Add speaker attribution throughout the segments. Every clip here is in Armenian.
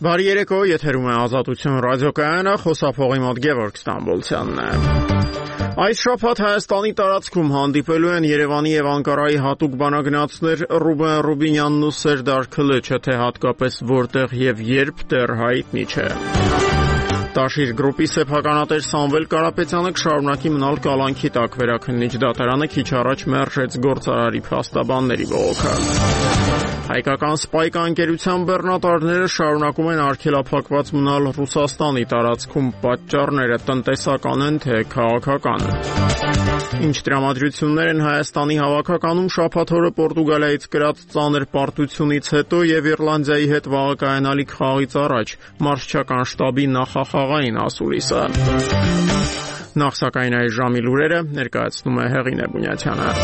Speaker 1: Բարի երեկո, եթերում է Ազատություն ռադիոկայանը, խոսափողի մոտ Գևորգ Ստամբոլցյանն է։ Այս շաբաթ Հայաստանի տարածքում հանդիպելու են Երևանի եւ Անկարայի հատուկ բանագնացներ Ռուբեն Ռուբինյանն ու Սերդար Քլիչը, թե հատկապես որտեղ եւ երբ դեռ հայտնի չէ։ Տաշիր գրուպի սեփականատեր Սամվել Կարապետյանը կշարունակի մնալ կալանքի տակ, վերաքննիչ դատարանը քիչ առաջ մերժեց գործարարի փաստաբանների բողոքը։ Հայկական Սպայք ընկերության բեռնատարները շարունակում են արգելափակված մնալ Ռուսաստանի տարածքում, պատճառները տնտեսական են թե քաղաքական։ Ինչ տրամադրություններ են Հայաստանի հավաքականում շաբաթ օրը Պորտուգալիայից կրած ծանր պարտությունից հետո եւ Իռլանդիայի հետ վաղը կայանալիք խաղից առաջ, մարզչական շտաբի նախախաղային ասուլիսը։ Նախ սակայն այս ժամի լուրերը ներկայացնում է Հեղինե Բունյաթյանը։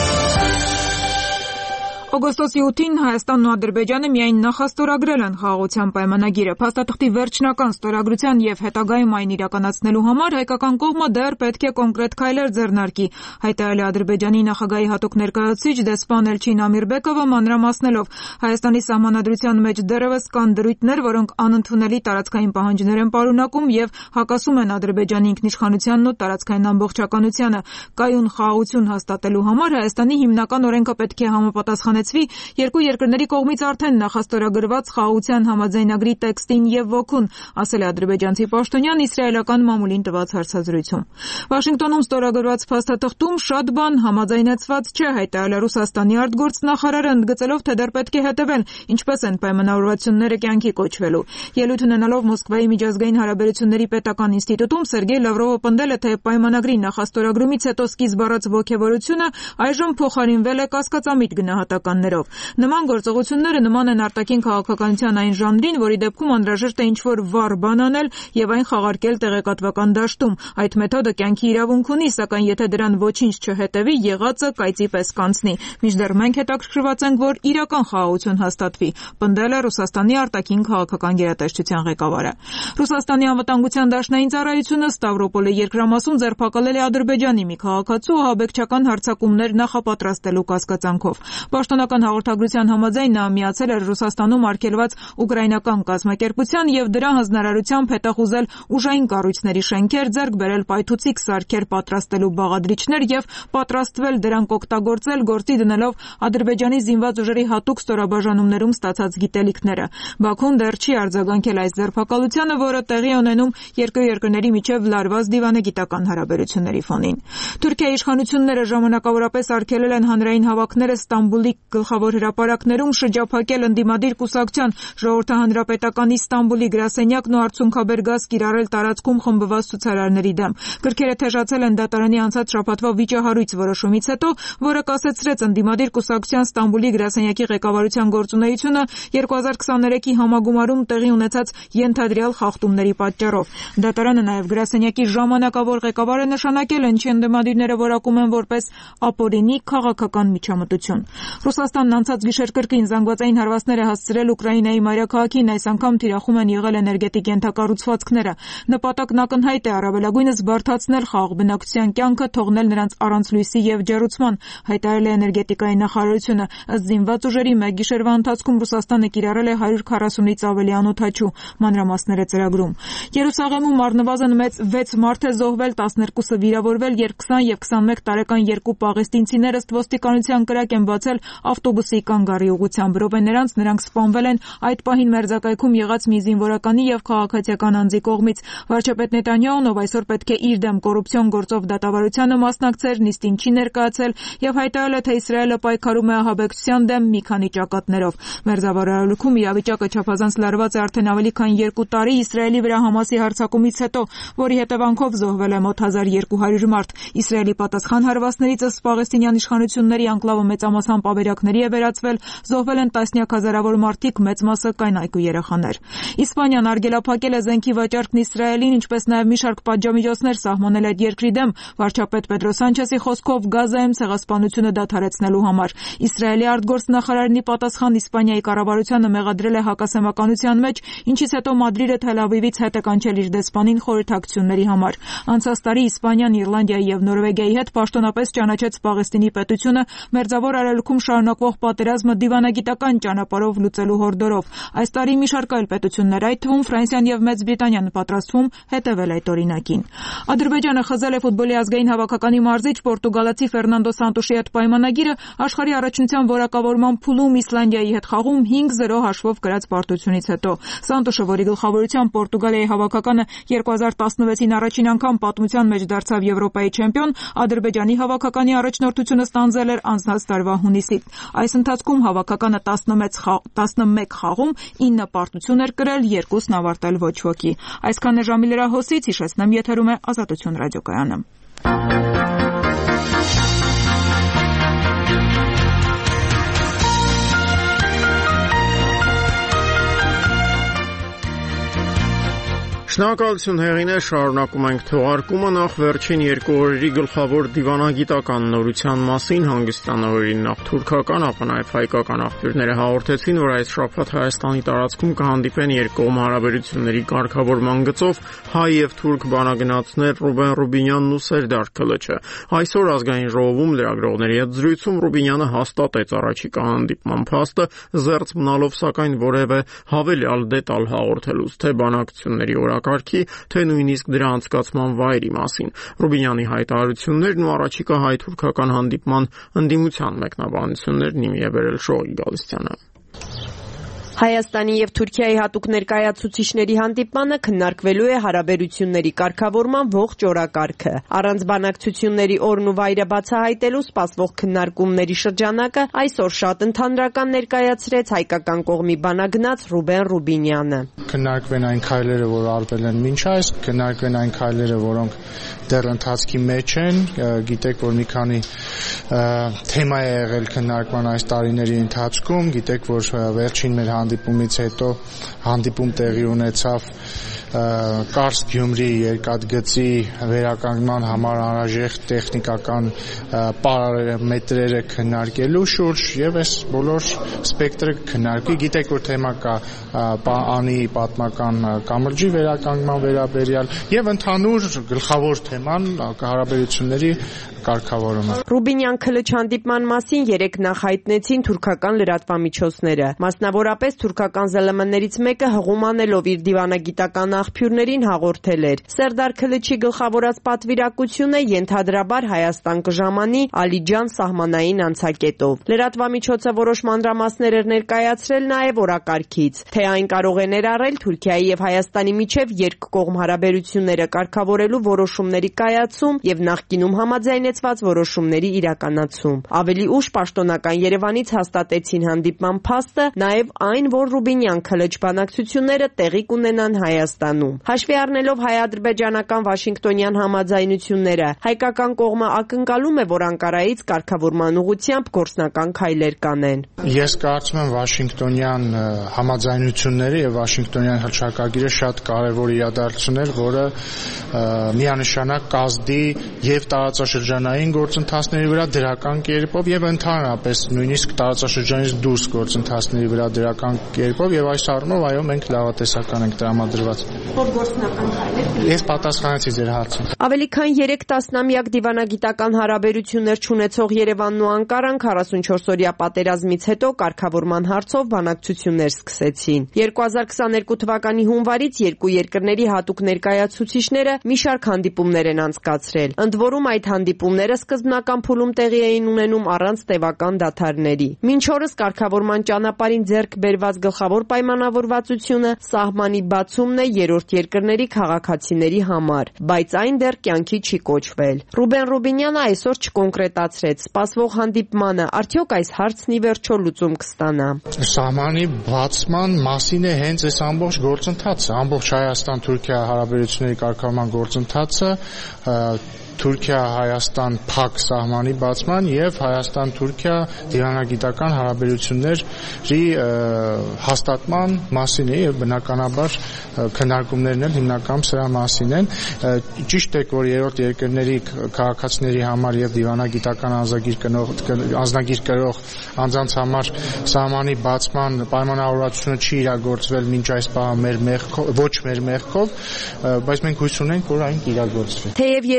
Speaker 2: Օգոստոսի 8-ին Հայաստանն ու Ադրբեջանը միայն նախաստորագրել են խաղաղության պայմանագիրը։ Փաստաթղթի վերջնական ստորագրության եւ հետագայում այն իրականացնելու համար հայկական կողմը դեռ պետք է կոնկրետ քայլեր ձեռնարկի, հայտարարել է Ադրբեջանի նախագահի հատուկ ներկայացուցիչ դեսպան Էլչին Ամիրբեկովը, մանրամասնելով Հայաստանի սահմանադրության մեջ դեռևս կան դրույթներ, որոնք անընդունելի տարածքային պահանջներ են պարունակում եւ հակասում են Ադրբեջանի ինքնիշխանությանն ու տարածքային ամբողջականությանը։ Կայուն խաղաղություն հաստատելու համար Հայաստանի հիմնական օրենքը պետք է համապատասխանեցվի երկու երկրների կողմից արդեն նախաստորագրված խաղաղության համաձայնագրի տեքստին եւ ոգուն, ասել է ադրբեջանցի պաշտոնյան իսրայելական մամուլին տված հարցազրույցում։ Վաշինգտոնում ստորագրված փաստաթղթում շատ բան համաձայնեցված չէ, հայտարարել է Ռուսաստանի արտգործնախարարը, ընդգծելով, թե դեռ պետք է հետևել, ինչպես են պայմանավորվածությունները կյանքի կոչվելու։ Ելույթ ունենալով Մոսկվայի միջազգային հարաբերությունների պետական ինստիտուտում Սերգեյ Լավրովը պնդել է, թե պայմանագրի նախաստորագրումից հետո սկիզբ առած ոգևորությունը այժմ փոխարինվել է կասկածամիտ գնահատականներով։ Նման գործողությունները նման են արտաքին քաղաքականության այն ժանրին, որի դեպքում անհրաժեշտ է ինչ-որ վառ բան անել եւ այն խաղարկել տեղեկատվական դաշտում։ Այդ մեթոդը կյանքի իրավունք ունի, սակայն եթե դրան ոչինչ չհետևի, եղածը կայծի պես կանցնի։ Մինչդեռ մենք հետաքրքրված ենք, որ իրական խաղաղություն հաստատվի, պնդել է Ռուսաստանի արտաքին քաղաքական գերատեսչության ղեկավարը։ Ռուսաստանի անվտանգության դաշնային ծառայությունը Ստավրոպոլի երկրամասում ձերբակալել է Ադրբեջանի մի քաղաքացու ահաբեկչական հարձակումներ նախապատրաստելու կասկածանքով։ Պաշտոնական հաղորդագրության համաձայն նա միացել էր Ռուսաստանում արգելված ուկրաինական կազմակերպության եւ դրա հանձնարարությամբ հետախուզել ուժային կառույցների շենքեր, ձեռք բերել պայթուցիկ սարքեր պատրաստելու բաղադրիչներ եւ պատրաստվել դրանք օգտագործել, գործի դնելով Ադրբեջանի զինված ուժերի հատուկ ստորաբաժանումներում ստացած գիտելիքները։ Բաքուն դեռ չի արձագանքել այս ձերբակալությանը, որը տեղի ունենում երկու երկրների միջև լարված դիվանագիտական հարաբերությունների ֆոնին։ Թուրքիայի իշխանությունները ժամանակավորապես արգելել են հանրային հավաքները Ստամբուլի գլխավոր հրապարակներում, շրջափակել ընդդիմադիր կուսակցության ժողովրդահանրապետական Ստամբուլի գրասենյակն ու արցունքաբեր գազ կիրառել տարածքում խմբված ցուցարարների դեմ։ Գրքերը թեժացել են դատարանի անցած շաբաթվա վիճահարույց որոշումից հետո, որը կասեցրեց ընդդիմադիր կուսակցության Ստամբուլի գրասենյակի ղեկավարության գործունեությունը 2023-ի համագումարում տեղի ունեցած ենթադրյալ խախտումների պատճառով։ Դատարանը նաև գրասենյակի ժամանակավոր ղեկավարը նշանակել են, ինչի ընդդիմադիրները որակում են որպես ապօրինի քաղաքական միջամտություն։ Ռուսաստանն անցած գիշեր կրկին զանգվածային հարվածներ է հասցրել Ուկրաինայի մայրաքաղաքին, այս անգամ թիրախում են եղել էներգետիկ ենթակառուցվածքները։ Նպատակն ակնհայտ է, առավելագույնս բարդացնել խաղաղ բնակչության կյանքը, թողնել նրանց առանց լույսի եւ ջեռուցման, հայտարարել է էներգետիկայի նախարարությունը։ Ըստ զինված ուժերի մեկ գիշերվա ընթացքում Ռուսաստանը կիրառել է 140-ից ավելի անօդաչու, մանրամասները ծրագրում։ Երուսաղեմում առնվազն 6 մարդ է զոհվել, 12-ը վիրավորվել, 20 եւ 21 տարեկան երկու պաղեստինցիներ ըստ ոստիկանության կրակ են բացել ավտոբուսի կանգառի ուղղությամբ։ Րոպեներանց նրանք սպանվել են այդ պահին մերձակայքում եղած մի զինվորականի եւ քաղաքացիական անձի կողմից։ Վարչապետ Նետանյահուն, ով այսօր պետք է իր դեմ կոռուպցիոն գործով դատավարությանը մասնակցեր, նիստին չի ներկայացել եւ հայտարարել է, թե Իսրայելը պայքարում է ահաբեկչության դեմ մի քանի ճակատներով։ Մերձավոր Արևելքում իրավիճակը չափազանց լարված է արդեն ավելի քան 2 տարի Իսրայելի վրա Համասի հարձակումից հետո, որի հետևանքով զոհվել է մոտ 1200 մարդ։ Իսրայելի պատասխան հարվածներից ըստ պաղեստինյան իշխանությունների անկլավը մեծամասամբ ավերակների է վերածվել, զոհվել են տասնյակ հազարավոր մարդիկ, մեծ մասը կանայք ու երեխաներ։ Իսպանիան արգելափակել է զենքի վաճառքն Իսրայելին, ինչպես նաև մի շարք պատժամիջոցներ սահմանել այդ երկրի դեմ, վարչապետ Պեդրո Սանչեսի խոսքով Գազայում ցեղասպանությունը դադարեցնելու համար։ Իսրայելի արտգործնախարարի պատասխան Իսպանիայի կառավարությանը մեղադրել է հակասեմականության մեջ, ինչից հետո Մադրիդը Թել Ավիվից հետ է կանչել իր դեսպանին խորհրդակցությունների համար։ Անցած տարի Իսպանիան Իռլանդիայի եւ Նորվեգիայի հետ պաշտոնապես ճանաչեց Պաղեստինի պետությունը, Մերձավոր Արևելքում շարունակվող շարունակվող պատերազմը դիվանագիտական ճանապարհով լուծելու հորդորով։ Այս տարի մի շարք այլ պետություններ, այդ թվում Ֆրանսիան եւ Մեծ Բրիտանիան պատրաստվում հետևել այդ օրինակին։ Ադրբեջանը խզել է ֆուտբոլի ազգային հավաքականի մարզիչ պորտուգալացի Ֆերնանդո Սանտոշի հետ պայմանագիրը աշխարհի առաջնության որակավորման փուլում Իսլանդիայի հետ խաղում 5-0 հաշվով կրած պարտությունից հետո։ Սանտոշը, որի գլխավորությամբ Պորտուգալիայի հավաքականը 2016-ին առաջին անգամ պատմության մեջ դարձավ Եվրոպայի չեմպիոն, Ադրբեջանի հավաքականի առաջնորդությունը ստանձնել էր անցած տարվա հունիսին։ Այս ընթացքում հավաքականը 11 խաղում 9 պարտություն էր կրել, 2-ն ավարտել ոչ ոքի։ Այսքանը ժամի լրահոսից, հիշեցնեմ, եթերում է Ազատություն ռադիոկայանը։
Speaker 1: Շնորհակալություն հեղինե, շարունակում ենք թողարկումը նախ վերջին 2 օրերի գլխավոր դիվանագիտական նորության մասին հանգստանորին նախ թուրքական, ապա նաև հայկական աղբյուրները հաղորդեցին, որ այս շաբաթ Հայաստանի տարածքում կհանդիպեն երկկողմ հարաբերությունների կարգավորման գծով հայ եւ թուրք բանագնացներ Ռուբեն Ռուբինյանն ու Սերդար Քլչը։ Այսօր ազգային ժողովում լրագրողների հետ զրույցում Ռուբինյանը հաստատեց առաջիկա հանդիպման փաստը, զերծ մնալով սակայն որևէ հավելյալ դետալ հաղորդելուց, թե բանակցությունների կարգի, թե նույնիսկ դրա անցկացման վայրի մասին։ Ռուբինյանի հայտարարություններն ու առաջիկա հայ-թուրքական հանդիպման ընդդիմության մեկնաբանություններն իմի է բերել Շողի Գալստյանը։
Speaker 3: Հայաստանի եւ Թուրքիայի հատուկ ներկայացուցիչների հանդիպմանը քննարկվելու է հարաբերությունների կարգավորման ողջ օրակարգը։ Առանց բանակցությունների օրն ու վայրը բացահայտելու սպասվող քննարկումների շրջանակը այսօր շատ ընդհանրական ներկայացրեց հայկական կողմի բանագնաց Ռուբեն Ռուբինյանը։
Speaker 4: Քննարկվեն այն քայլերը, որ արվել են մինչ այս, քննարկվեն այն քայլերը, որոնք դեռ ընթացքի մեջ են։ Գիտեք, որ մի քանի թեմա է եղել քննարկման այս տարիների ընթացքում, գիտեք, որ վերջին մեր հանդիպումից հետո հանդիպում տեղի ունեցավ Կարստ Գյումրի երկաթգծի վերականգնման համար անհրաժեշտ տեխնիկական պարամետրերը քննարկելու շուրջ եւ այս բոլոր սպեկտրը քննարկվի։ Գիտեք, որ թեմա կա անի պատմական կամրջի վերականգնման վերաբերյալ եւ ընդհանուր գլխավոր թեման հարաբերությունների կարգավորումը։
Speaker 3: Ռուբինյան Քլչ հանդիպման մասին երեք նախ հայտնեցին թուրքական լրատվամիջոցները։ Մասնավորապես թուրքական ԶԼՄ-ներից մեկը հղում անելով իր դիվանագիտական աղբյուրներին հաղորդել էր. Սերդար Քլչի գլխավորած պատվիրակությունը ենթադրաբար Հայաստան կժամանի Ալիջան սահմանային անցակետով։ Լրատվամիջոցը որոշ մանրամասներ էր ներկայացրել նաև օրակարգից, թե այն կարող է ներառել Թուրքիայի եւ Հայաստանի միջև երկկողմ հարաբերությունները կարգավորելու որոշումների կայացում եւ նախկինում համաձայնեցված որոշումների իրականացում։ Ավելի ուշ պաշտոնական Երևանից հաստատեցին հանդիպման փաստը, նաև այն, որ Ռուբինյան Քլչ բանակցությունները տեղի կունենան Հայաստանում։ Հաշվի առնելով հայ-ադրբեջանական Վաշինգտոնյան համաձայնությունները, հայկական կողմը ակնկալում է, որ Անկարայից կարգավորման ուղղությամբ գործնական քայլեր կանեն։
Speaker 4: Ես կարծում եմ Վաշինգտոնյան համաձայնությունները եւ Վաշինգտոնյան հռչակագիրը շատ կարեւոր իրադարձություն էր, որը միանշանակ կազդի եւ տարածաշրջանային գործընթացների վրա դրական կերպով եւ ընդհանրապես նույնիսկ տարածաշրջանից դուրս գործընթացների վրա դրական կերպով եւ այս առումով այո մենք լավատեսական ենք տրամադրված։
Speaker 3: Որ գործնական քայլեր։
Speaker 4: Ես պատասխանեցի ձեր հարցին։
Speaker 3: Ավելի քան 3 տասնամյակ դիվանագիտական հարաբերություններ չունեցող Երևանն ու Անկարան 44-օրյա պատերազմից հետո կարգավորման հարցով բանակցություններ սկսեցին։ 2022 թվականի հունվարից երկու երկրների հատուկ ներկայացուցիչները մի շարք հանդիպումներ են անցկացրել։ Ընդ որում այդ հանդիպումները սկզբնական փուլում տեղի էին ունենում առանց տևական դադարների։ Մինչ օրս կարգավորման ճանապարհին ձեռք բերված գլխավոր պայմանավորվածությունը սահմանի բացումն է երրորդ երկրների քաղաքացիների համար, բայց այն դեռ կյանքի չի կոչվել։ Ռուբեն Ռուբինյանը այսօր չկոնկրետացրեց սպասվող հանդիպմանը, արդյոք այս հարցն ի վերջո լուծում կստանա։
Speaker 4: Սահմանի բացման մասին է հենց այս ամբողջ գործընթացը, ամբողջ Հայաստան-Թուրքիա հարաբերությունների կարգավորման գործընթացը, Թուրքիա-Հայաստան փակ սահմանի բացման եւ Հայաստան-Թուրքիա դիվանագիտական հարաբերությունների հաստատման մասին է եւ բնականաբար քննարկումներն էլ հիմնականում սրա մասին են։ Ճիշտ է, որ երրորդ երկրների քաղաքացիների համար եւ դիվանագիտական անձնագիր կրող անձանց համար սահմանի բացման պայմանավորվածությունը չի իրագործվել մինչ այս պահը ոչ մեր մեղքով, բայց մենք հույս ունենք, որ այն կիրագործվի։
Speaker 3: Թեև Երևանն ու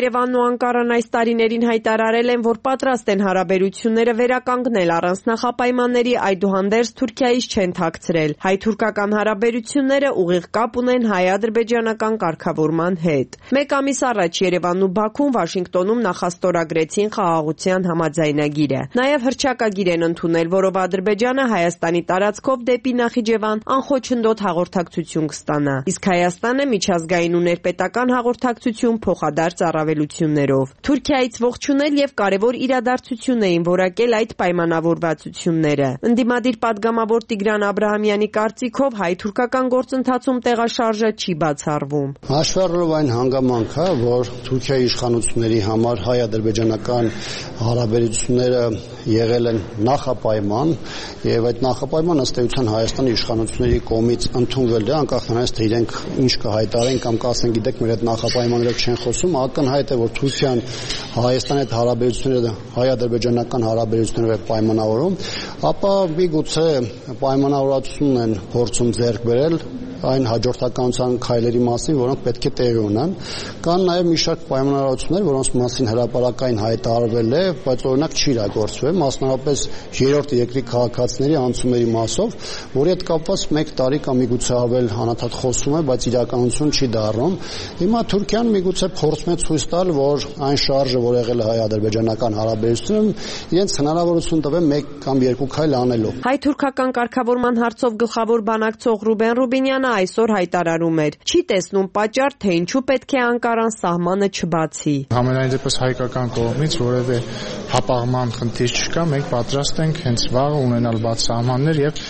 Speaker 3: Անկարան այս տարիներին հայտարարել են, որ պատրաստ են հարաբերությունները վերականգնել առանց նախապայմանների, այդուհանդերձ Թուրքիայից չեն թաքցրել։ Հայ-թուրքական հարաբերությունները ուղիղ կապ ունեն հայ-ադրբեջանական կարգավորման հետ։ Մեկ ամիս առաջ Երևանն ու Բաքուն Վաշինգտոնում նախաստորագրեցին խաղաղության համաձայնագիրը։ Նաև հռչակագիր են ընդունել, որով Ադրբեջանը Հայաստանի տարածքով դեպի Նախիջևան անխոչնդոտ հաղորդակցություն կստանա։ Իսկ Հայաստանը միջազգային ու ներպետական հաղորդակցություն փոխադարձ առավելություններով։ Թուրքիայից ողջունել եւ կարևոր իրադարձություն էին որակել այդ պայմանավորվածությունները։ Ընդդիմադիր պատգամավոր Տիգրան Աբրահամյանի կարծիքով հայ-թուրքական գործընթացում տեղաշարժը չի բացառվում։
Speaker 5: Հաշվառելով այն հանգամանքը, որ Թուրքիայի իշխանությունների համար հայ-ադրբեջանական հարաբերությունները եղել են նախապայման եւ այդ նախապայմանը ըստ էության Հայաստանի իշխանությունների կողմից ընդունվել է, անկախ նրանից թե իրենք ինչ կհայտարեն կամ կասեն, գիտեք, մեր այդ նախապայմաններով չեն խոսում, ակնհայտ է, որ Թուրքիան Հայաստանի հետ հարաբերությունները հայ-ադրբեջանական հարաբերություններով է պայմանավորում, ապա միգուցե պայմանավորվածություն են փորձում ձեռք բերել այն հաջորդականության քայլերի մասին, որոնք պետք է տեղի ունենան։ Կան նաև մի շարք պայմանավորվածություններ, որոնց մասին հրապարակային հայտարարվել է, բայց օրինակ չի իրագործվել, մասնավորապես երրորդ երկրի քաղաքացիների անցումների մասով, որի հետ կապված 1 տարի կամ միգուցե ավել անընդհատ խոսում է, բայց իրականություն չի դառնում։ Հիմա Թուրքիան միգուցե փորձում է ցույց տալ, որ այն շարժը, որ եղել է հայ-ադրբեջանական հարաբերությունում, իրենց հնարավորություն տվել 1 կամ 2 քայլ անելու։
Speaker 3: Հայ-թուրքական կարգավորման հարցով գլխավոր բանակցող Ռուբեն Ռուբինյանը այսօր հայտարարում էր. չի տեսնում պատճառ, թե ինչու պետք է Անկարան սահմանը չբացի։
Speaker 4: Համենայն դեպս հայկական կողմից որևէ հապաղման խնդիր չկա, մենք պատրաստ ենք հենց վաղը ունենալ բաց սահմաններ եւ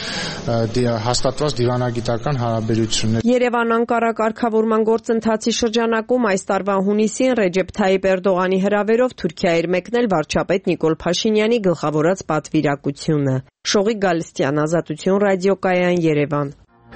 Speaker 4: հաստատված դիվանագիտական հարաբերություններ։
Speaker 3: Երևան-Անկարա կարգավորման գործընթացի շրջանակում այս տարվա հունիսին Ռեջեփ Թայիպ Էրդողանի հրավերով Թուրքիա էր մեկնել վարչապետ Նիկոլ Փաշինյանի գլխավորած պատվիրակությունը։ Շողիկ Գալստյան, Ազատություն ռադիոկայան, Երևան։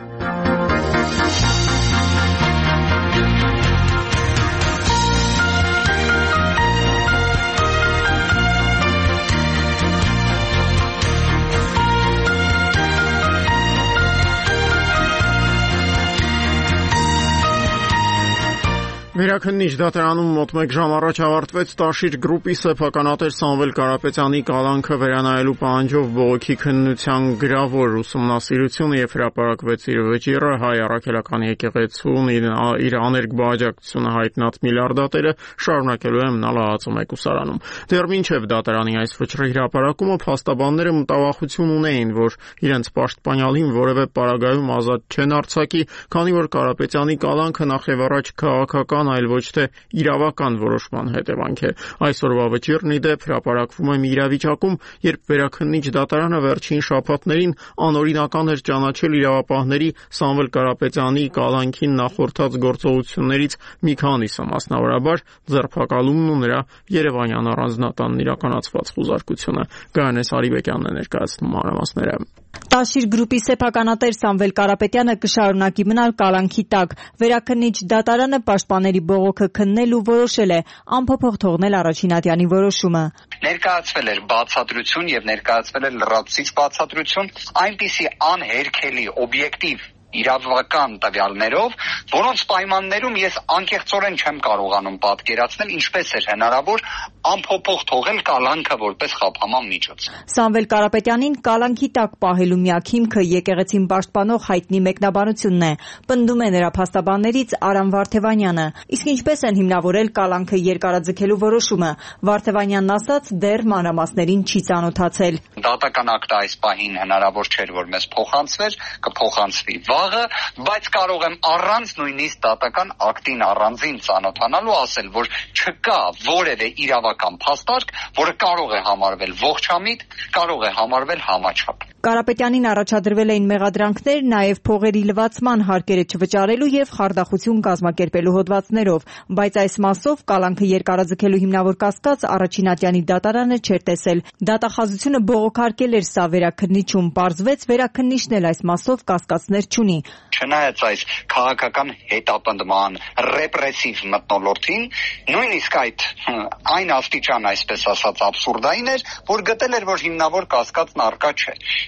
Speaker 1: Վերաքննիչ դատարանում մոտ 1 ժամ առաջ ավարտվեց Տաշիր գրուպի սեփականատեր Սամվել Կարապետյանի կալանքը վերանայելու պահանջով բողոքի քննության գրավոր ուսումնասիրությունը եւ հրապարակվեց իր վճիռը հայ առաքելական եկեղեցուն իր աներկ բաժակցությունը հայտնած միլիարդատերը շարունակելու է մնալ ԱԱԾ մեկուսարանում։ Դեռ մինչև դատարանի այս վճռի հրապարակումը փաստաբանները մտավախություն ունեին, որ իրենց պաշտպանյալին որևէ պարագայում ազատ չեն արձակի, քանի որ Կարապետյանի կալանքը նախ եւ առաջ քաղաքական այլ ոչ թե իրավական որոշման հետևանք է։ Այսօրվա վճիռն ի դեպ հրապարակվում է մի իրավիճակում, երբ վերաքննիչ դատարանը վերջին շաբաթներին անօրինական էր ճանաչել իրավապահների Սամվել Կարապետյանի կալանքին նախորդած գործողություններից մի քանիսը, մասնավորաբար ձերբակալումն ու նրա երևանյան առանձնատանն իրականացված խուզարկությունը։ Գայանես Արիբեկյանն է ներկայացնում մանրամասները։
Speaker 6: Տաշիր գրուպի սեփականատեր Սամվել Կարապետյանը կշարունակի մնալ կալանքի տակ։ Վերաքննիչ դատարանը պաշտպանների բողոքը քննել ու որոշել է անփոփոխ թողնել առաջին ատյանի որոշումը։
Speaker 7: Ներկայացվել էր բացատրություն եւ ներկայացվել էր լրացուցիչ բացատրություն, այնպիսի անհերքելի օբյեկտիվ իրավական տվյալներով, որոնց պայմաններում ես անկեղծորեն չեմ կարողանում պատկերացնել ինչպես էր հնարավոր անփոփոխ թողել կալանքը որպես խափանման միջոց։
Speaker 6: Սամվել Կարապետյանին կալանքի տակ պահելու միակ հիմքը եկեղեցին պաշտպանող հայտնի մեկնաբանությունն է, պնդում է նրա փաստաբաններից Արամ Վարդևանյանը։ Իսկ ինչպես են հիմնավորել կալանքը երկարաձգելու որոշումը, Վարդևանյանն ասաց, դեռ մանրամասներին չի ծանոթացել։
Speaker 7: Դատական ակտը այս պահին հնարավոր չէր, որ մեզ փոխանցվեր, կփոխանցվի բայց կարող եմ առանց նույնիսկ դատական ակտին առանձին ծանոթանալու ասել, որ չկա որևէ իրավական փաստարկ, որը կարող է համարվել ողջամիտ, կարող է համարվել համաչափ։
Speaker 6: Կարապետյանին առաջադրվել էին մեղադրանքներ նաև փողերի լվացման հարկերը չվճարելու եւ խարդախություն կազմակերպելու հոդվածներով, բայց այս մասով կալանքը երկարաձգելու հիմնավոր կասկած առաջին ատյանի դատարանը չէր տեսել։ Դատախազությունը բողոքարկել էր սա վերաքննիչում, պարզվեց վերաքննիչն էլ այս մասով կասկածներ չունի։
Speaker 7: Չնայած այս քաղաքական հետապնդման ռեպրեսիվ մթնոլորտին, նույնիսկ այն աստիճան, այսպես ասած, աբսուրդային էր, որ գտել էր, որ հիմնավոր կասկածն առկա չէ։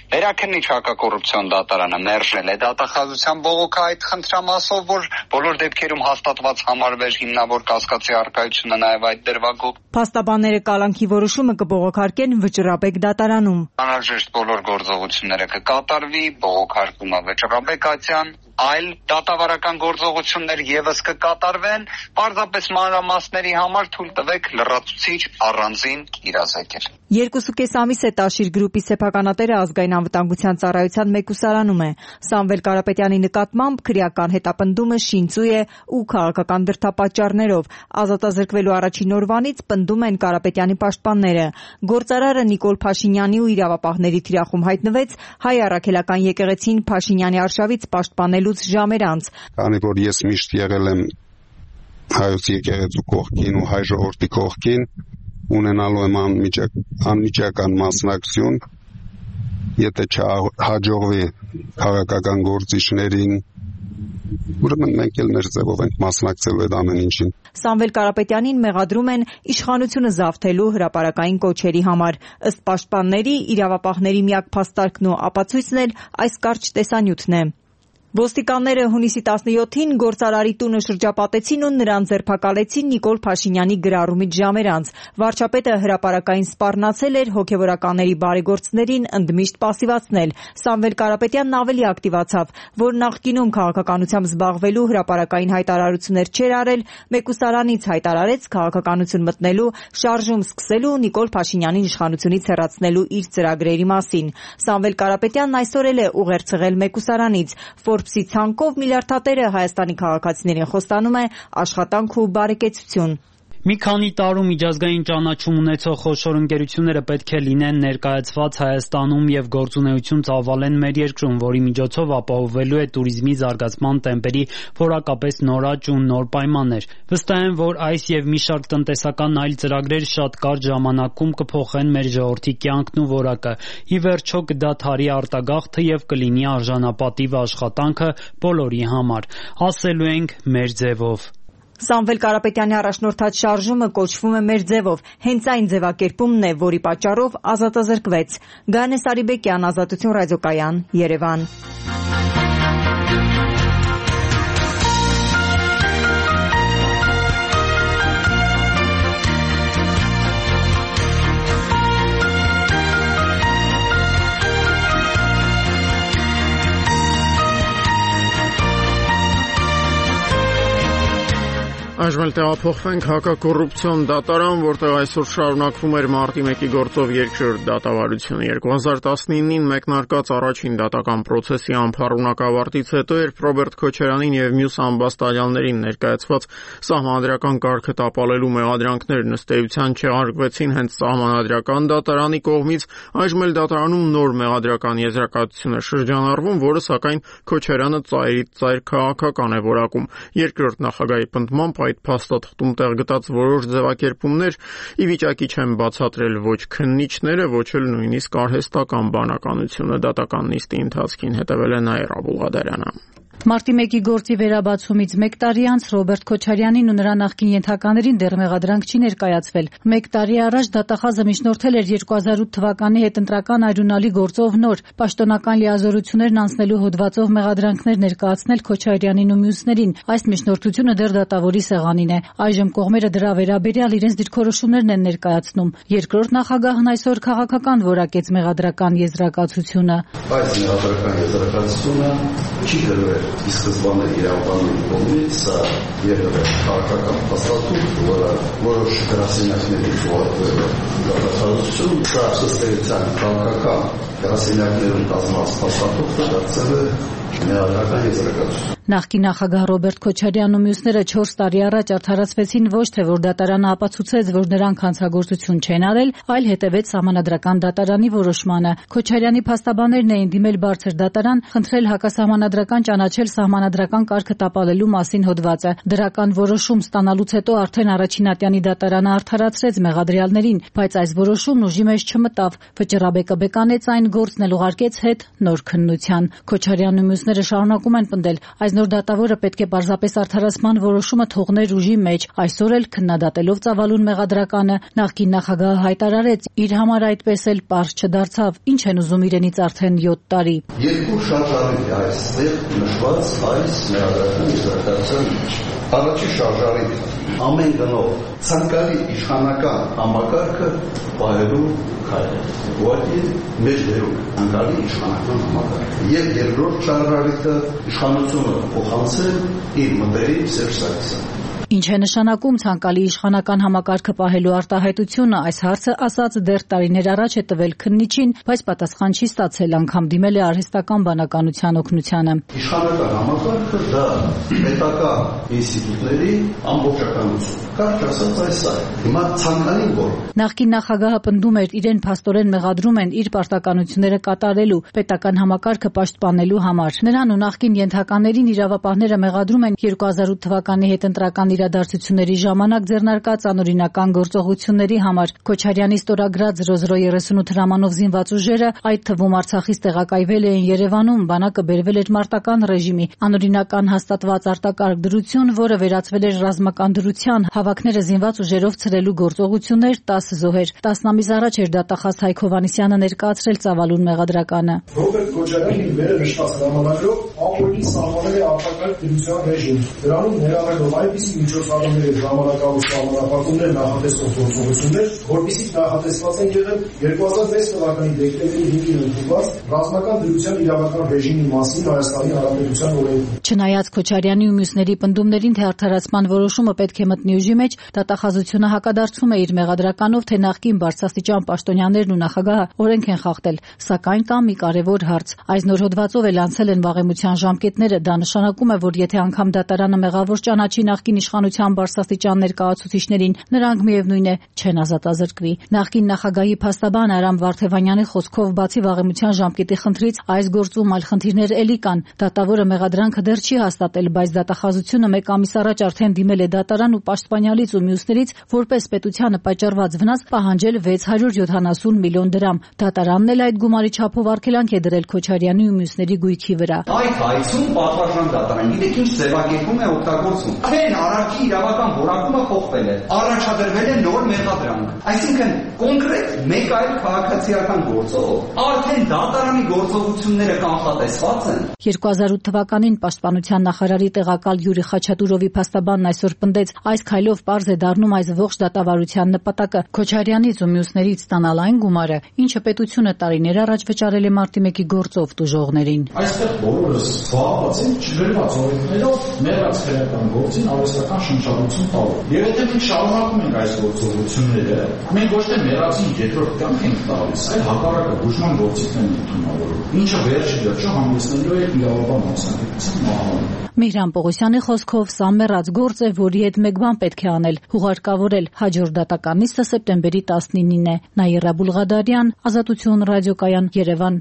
Speaker 7: Վերաքննիչ հակակոռուպցիոն դատարանը մերժել է դատախազության բողոքը այդ խնդրամասով, որ բոլոր դեպքերում հաստատված համարվեր հիմնավոր կասկածի առկայությունը նաև այդ դրվագով։
Speaker 6: Փաստաբանները կալանքի որոշումը կբողոքարկեն Վճռաբեկ դատարանում։
Speaker 7: Անհրաժեշտ բոլոր գործողությունները կկատարվի, բողոքարկումը Վճռաբեկատյան, այլ դատավարական գործողություններ եւս կկատարվեն, պարզապես մանրամասների համար թույլ տվեք լրացուցիչ առանձին իրազեկել։
Speaker 6: 2.5 ամիս է Տաշիր գրուպի սեփականատերը ազգային անվտանգության ծառայության մեկուսարանում է։ Սամվել Կարապետյանի նկատմամբ քրեական հետապնդումը շինծու է ու քաղաքական դրդապատճառներով։ Ազատազրկվելու առաջին օրվանից պնդում են Կարապետյանի պաշտպանները։ Գործարարը Նիկոլ Փաշինյանի ու իրավապահների թիրախում հայտնվեց Հայ առաքելական եկեղեցին Փաշինյանի արշավից պաշտպանելուց ժամեր անց։
Speaker 8: Քանի որ ես միշտ եղել եմ հայոց եկեղեցու կողքին ու հայ ժողովրդի կողքին, ունենալու եմ անմիջական մասնակցություն, եթե չհաջողվի քաղաքական գործիչներին, ուրեմն մենք էլ մեր ձևով ենք մասնակցելու այդ ամեն ինչին։
Speaker 6: Սամվել Կարապետյանին մեղադրում են իշխանությունը զավթելու հրապարակային կոչերի համար։ Ըստ պաշտպանների, իրավապահների միակ փաստարկն ու ապացույցն էլ այս կարճ տեսանյութն է։ Ոստիկանները հունիսի 17-ին գործարարի տունը շրջապատեցին ու նրան ձերբակալեցին Նիկոլ Փաշինյանի գրառումից ժամեր անց։ Վարչապետը հրապարակային սպառնացել էր հոգևորականների բարեգործներին ընդմիշտ պասիվացնել։ Սամվել Կարապետյանն ավելի ակտիվացավ, որ նախկինում քաղաքականությամբ զբաղվելու հրապարակային հայտարարություններ չէր արել, մեկուսարանից հայտարարեց քաղաքականություն մտնելու, շարժում սկսելու ու Նիկոլ Փաշինյանին իշխանությունից հեռացնելու իր ծրագրերի մասին։ Սամվել Կարապետյանն այսօր էլ է ուղերձել մեկուսարանից։ Ֆորբսի ցանկով միլիարդատերը Հայաստանի քաղաքացիներին խոստանում է աշխատանք ու բարեկեցություն։
Speaker 9: Մի քանի տարում միջազգային ճանաչում ունեցող խոշոր ընկերությունները պետք է լինեն ներկայացված Հայաստանում եւ գործունեություն ծավալեն մեր երկրում, որի միջոցով ապահովվելու է туриզմի զարգացման տեմպերի որակապես նորաճ ու նոր պայմաններ։ Վստահ եմ, որ այս եւ մի շարք տնտեսական այլ ծրագրեր շատ կարճ ժամանակում կփոխեն մեր ժողովրդի կյանքն ու որակը։ Ի վերջո կդադարի արտագաղթը եւ կլինի արժանապատիվ աշխատանքը բոլորի համար։ Ասելու ենք մեր ձևով։
Speaker 6: Սամվել Կարապետյանի առաջնորդած շարժումը կոչվում է մեր ձևով։ Հենց այն ձևակերպումն է, որի պատճառով ազատազրկվեց։ Գանե Սարիբեկյան, Ազատություն ռադիոկայան, Երևան։
Speaker 1: Այժմ էլ տեղափոխվենք հակակոռուպցիոն դատարան, որտեղ այսօր շարունակվում էր մարտի 1-ի գործով երկրորդ դատավարությունը։ 2019-ին մեկնարկած առաջին դատական պրոցեսի անփառունակ ավարտից հետո, երբ Ռոբերտ Քոչարյանին եւ մյուս ամբաստալյաններին ներկայացված սահմանադրական կարգը տապալելու մեղադրանքներն ըստ էության չեղարկվեցին հենց սահմանադրական դատարանի կողմից, այժմ էլ դատարանում նոր մեղադրական եզրակացություն է շրջանառվում, որը սակայն Քոչարյանը ծայրից ծայր քաղաքական է որակում։ Երկրորդ նախագահի պնդմամբ այդ փաստաթղթում տեղ գտած որոշ ձևակերպումներ ի վիճակի չեն բացատրել ոչ քննիչները, ոչ էլ նույնիսկ արհեստական բանականությունը։ Դատական նիստի ընթացքին հետևել է Նաիրա Բուլղադարյանը։
Speaker 10: Մարտի 1-ի գործի վերաբացումից 1 տարի անց Ռոբերտ Քոչարյանին ու նրա նախկին ենթականերին դեռ մեղադրանք չի ներկայացվել։ 1 տարի առաջ դատախազը միջնորդել էր 2008 թվականի հետընտրական այրունալի գործով նոր պաշտոնական լիազորություններն անցնելու հոդվածով մեղադրանքներ ներկայացնել Քոչարյանին ու մյուսներին։ Այս միջնորդությունը դեռ դատավորի սեղանին է։ Այժմ կողմերը դրա վերաբերյալ իրենց դիրքորոշումներն են ներկայացնում։ Երկրորդ նախագահն այսօր քաղաքական որակեց մեղադրական եզրակացությունը։
Speaker 11: Այս մեղադրական եզրակացությունը չի դրվել ի սկզբանե իրավաբանների կողմից, սա եղել է քաղաքական փաստաթուղթ, որը որոշ գրասենյակների ուղղվել է դատախազություն, սա ըստ էության քաղաքական գրասենյակներում կազմված փաստաթուղթը դարձել է մեղադրական եզրակացություն։
Speaker 10: Նախկին նախագահ Ռոբերտ Քոչարյանն ու մյուսները 4 տարի առաջ արդարացվեցին ոչ թե որ դատարանը ապացուցեց, որ նրանք հանցագործություն չեն արել, այլ հետևեց սահմանադրական դատարանի որոշմանը։ Քոչարյանի փաստաբաններն էին դիմել բարձր դատարան, խնդրել հակասահմանադրական ճանաչել սահմանադրական կարգը տապալելու մասին հոդվածը։ Դրական որոշում ստանալուց հետո արդեն առաջինատյանի դատարանը արդարացրեց մեղադրյալներին, բայց այս որոշումն ուժի մեջ չմտավ։ Վճռաբեկը բեկանեց այն, գործն էլ ուղարկեց հետ նոր քննության։ Քոչարյանն ու մյուսները շարունակում են պնդել, այս նոր դատավորը պետք է պարզապես արդարացման որոշումը թողներ ուժի մեջ։ Այսօր էլ քննադատելով ծավալուն մեղադրականը, նախկին նախագահը հայտարարեց, իր համար այդպես էլ պարզ չդարձավ, ինչ են ուզում իրենից արդեն 7 տարի։
Speaker 11: Երկու շարժարիք է այստեղ նշված այս մեղադրական եզրակացության մեջ։ Առաջի շարժարիքը ամեն գնով ցանկալի իշխանական համակարգը պահելու քայլը։ Ուղղակի մեր դերում ցանկալի իշխանական համակարգ։ Եվ երկրորդ շարժարիքը իշխանությունը փոխանցել իր մտերիմ Սերժ Սարգսյանին։
Speaker 10: Ինչ է նշանակում ցանկալի իշխանական համակարգը պահելու արտահայտությունը, այս հարցը ասած դեռ տարիներ առաջ է տվել քննիչին, բայց պատասխան չի ստացել, անգամ դիմել է արհեստական բանականության օգնությանը։
Speaker 11: Իշխանական համակարգը դա պետական ինստիտուտների ամբողջականություն։ Կարճ ասած այս է։ Հիմա ցանկալին որ
Speaker 10: Նախկին նախագահը պնդում էր, իրեն փաստորեն մեղադրում են իր պարտականությունները կատարելու, պետական համակարգը պաշտպանելու համար։ Նրան ու նախկին ենթականերին իրավապահները մեղադրում են 2008 թվականի հետընտրական իրադարձությունների ժամանակ ձեռնարկած անօրինական գործողությունների համար։ Քոչարյանի ստորագրած 0038 հրամանով զինված ուժերը, այդ թվում Արցախից տեղակայվել էին Երևանում, բանակը բերվել էր մարտական ռեժիմի, անօրինական հաստատված արտակարգ դրություն, որը վերածվել էր ռազմական դրության, հավաքները զինված ուժերով ցրելու գործողություններ, 10 զոհեր։ 10 ամիս առաջ էր դատախազ Հայկ Հովհաննիսյանը ներկայացրել ծավալուն մեղադրականը։
Speaker 12: Ռոբերտ Քոչարյանի վերը նշված հրամանագրով ապօրինի սահմանել է արտակարգ դրության ռեժիմ։ Դրանում ներառելով այնպիսի միջոցառումների ժամանակավոր սահմանափակումներ նախատեսող գործողություններ, որպիսի նախատեսված են եղել 2006 թվականի դեկտեմբերի 5-ին ընդունված ռազմական դրության իրավական ռեժիմի մասին Հայաստանի Հանրապետության օրենքում։
Speaker 10: Չնայած Քոչարյանի ու մյուսների պնդումներին, թե արդարացման որոշումը պետք է մտնի ուժի մեջ, դատախազությունը հակադարձում է իր մեղադրականով, թե նախկին բարձրաստիճան պաշտոնյաներն ու նախագահը օրենք են խախտել, սակայն կա մի կարևոր հարց։ Այս նոր հոդվածով էլ անցել են վաղեմության ժամկետները, դա նշանակում է, որ եթե անգամ դատարանը մեղավոր ճանաչի նախկին իշխանության բարձրաստիճան ներկայացուցիչներին, նրանք միևնույն է չեն ազատազրկվի։ Նախկին նախագահի փաստաբան Արամ Վարդևանյանի խոսքով, բացի վաղեմության ժամկետի խնդրից, այս գործում այլ խնդիրներ էլի կան։ Դատավորը մեղադրանքը դեռ չի հաստատել, բայց դատախազությունը 1 ամիս առաջ արդեն դիմել է դատարան ու պաշտպանյալից ու մյուսներից, որպես պետությանը պատճառված վնաս պահանջել 670 միլիոն դրամ։ Դատարանն էլ այդ գումարի չափով արգելանք է դրել Քոչարյանի ու մյուսների գույքի վրա։
Speaker 7: Այդ հայցում պատվարժան դատարան գիտեք ինչ ձևակերպում է օգտագործում։ Այն առաջի իրավական որակումը փոխվել է։ Առաջադրվել է նոր մեղադրանք։ Այսինքն կոնկրետ մեկ այլ քաղաքացիական գործով արդեն դատարանի գործողությունները կանխատեսված են։
Speaker 10: 2008 թվականին պաշտպանության նախարարի տեղակալ Յուրի Խաչատուրովի փաստաբանն այսօր պնդեց, այս քայլով պարզ է դառնում այս ողջ դատավարության նպատակը Քոչարյանից ու մյուսներից ստանալ այն գումարը, ինչը պետությունը տարիներ առաջ վճարել է մարտի 1-ի գործով տուժողներին։
Speaker 12: Այստեղ բոլորս զբաղված են չգրված օրենքներով մեղած քրեական գործին արհեստական շնչառություն տալով։ Եվ եթե մենք շարունակում ենք այս գործողությունները, մենք ոչ թե մեղածին երկրորդ կյանք ենք տալիս, այլ հակառակը բուժման գործիքն ենք ընդունավորում, ինչը վերջի վերջո հանգեցնելու է իրավաբան մասնակցության մահվան։
Speaker 10: Միհրան Պողոսյանի խոսքով սա մեռած գործ է, որի հետ մեկ բան պետք է անել՝ հուղարկավորել։ Հաջորդ դատական նիստը սեպտեմբերի 19-ին է։ Նաիրա Բուլղադարյան, Ազատություն ռադիոկայան, Երևան։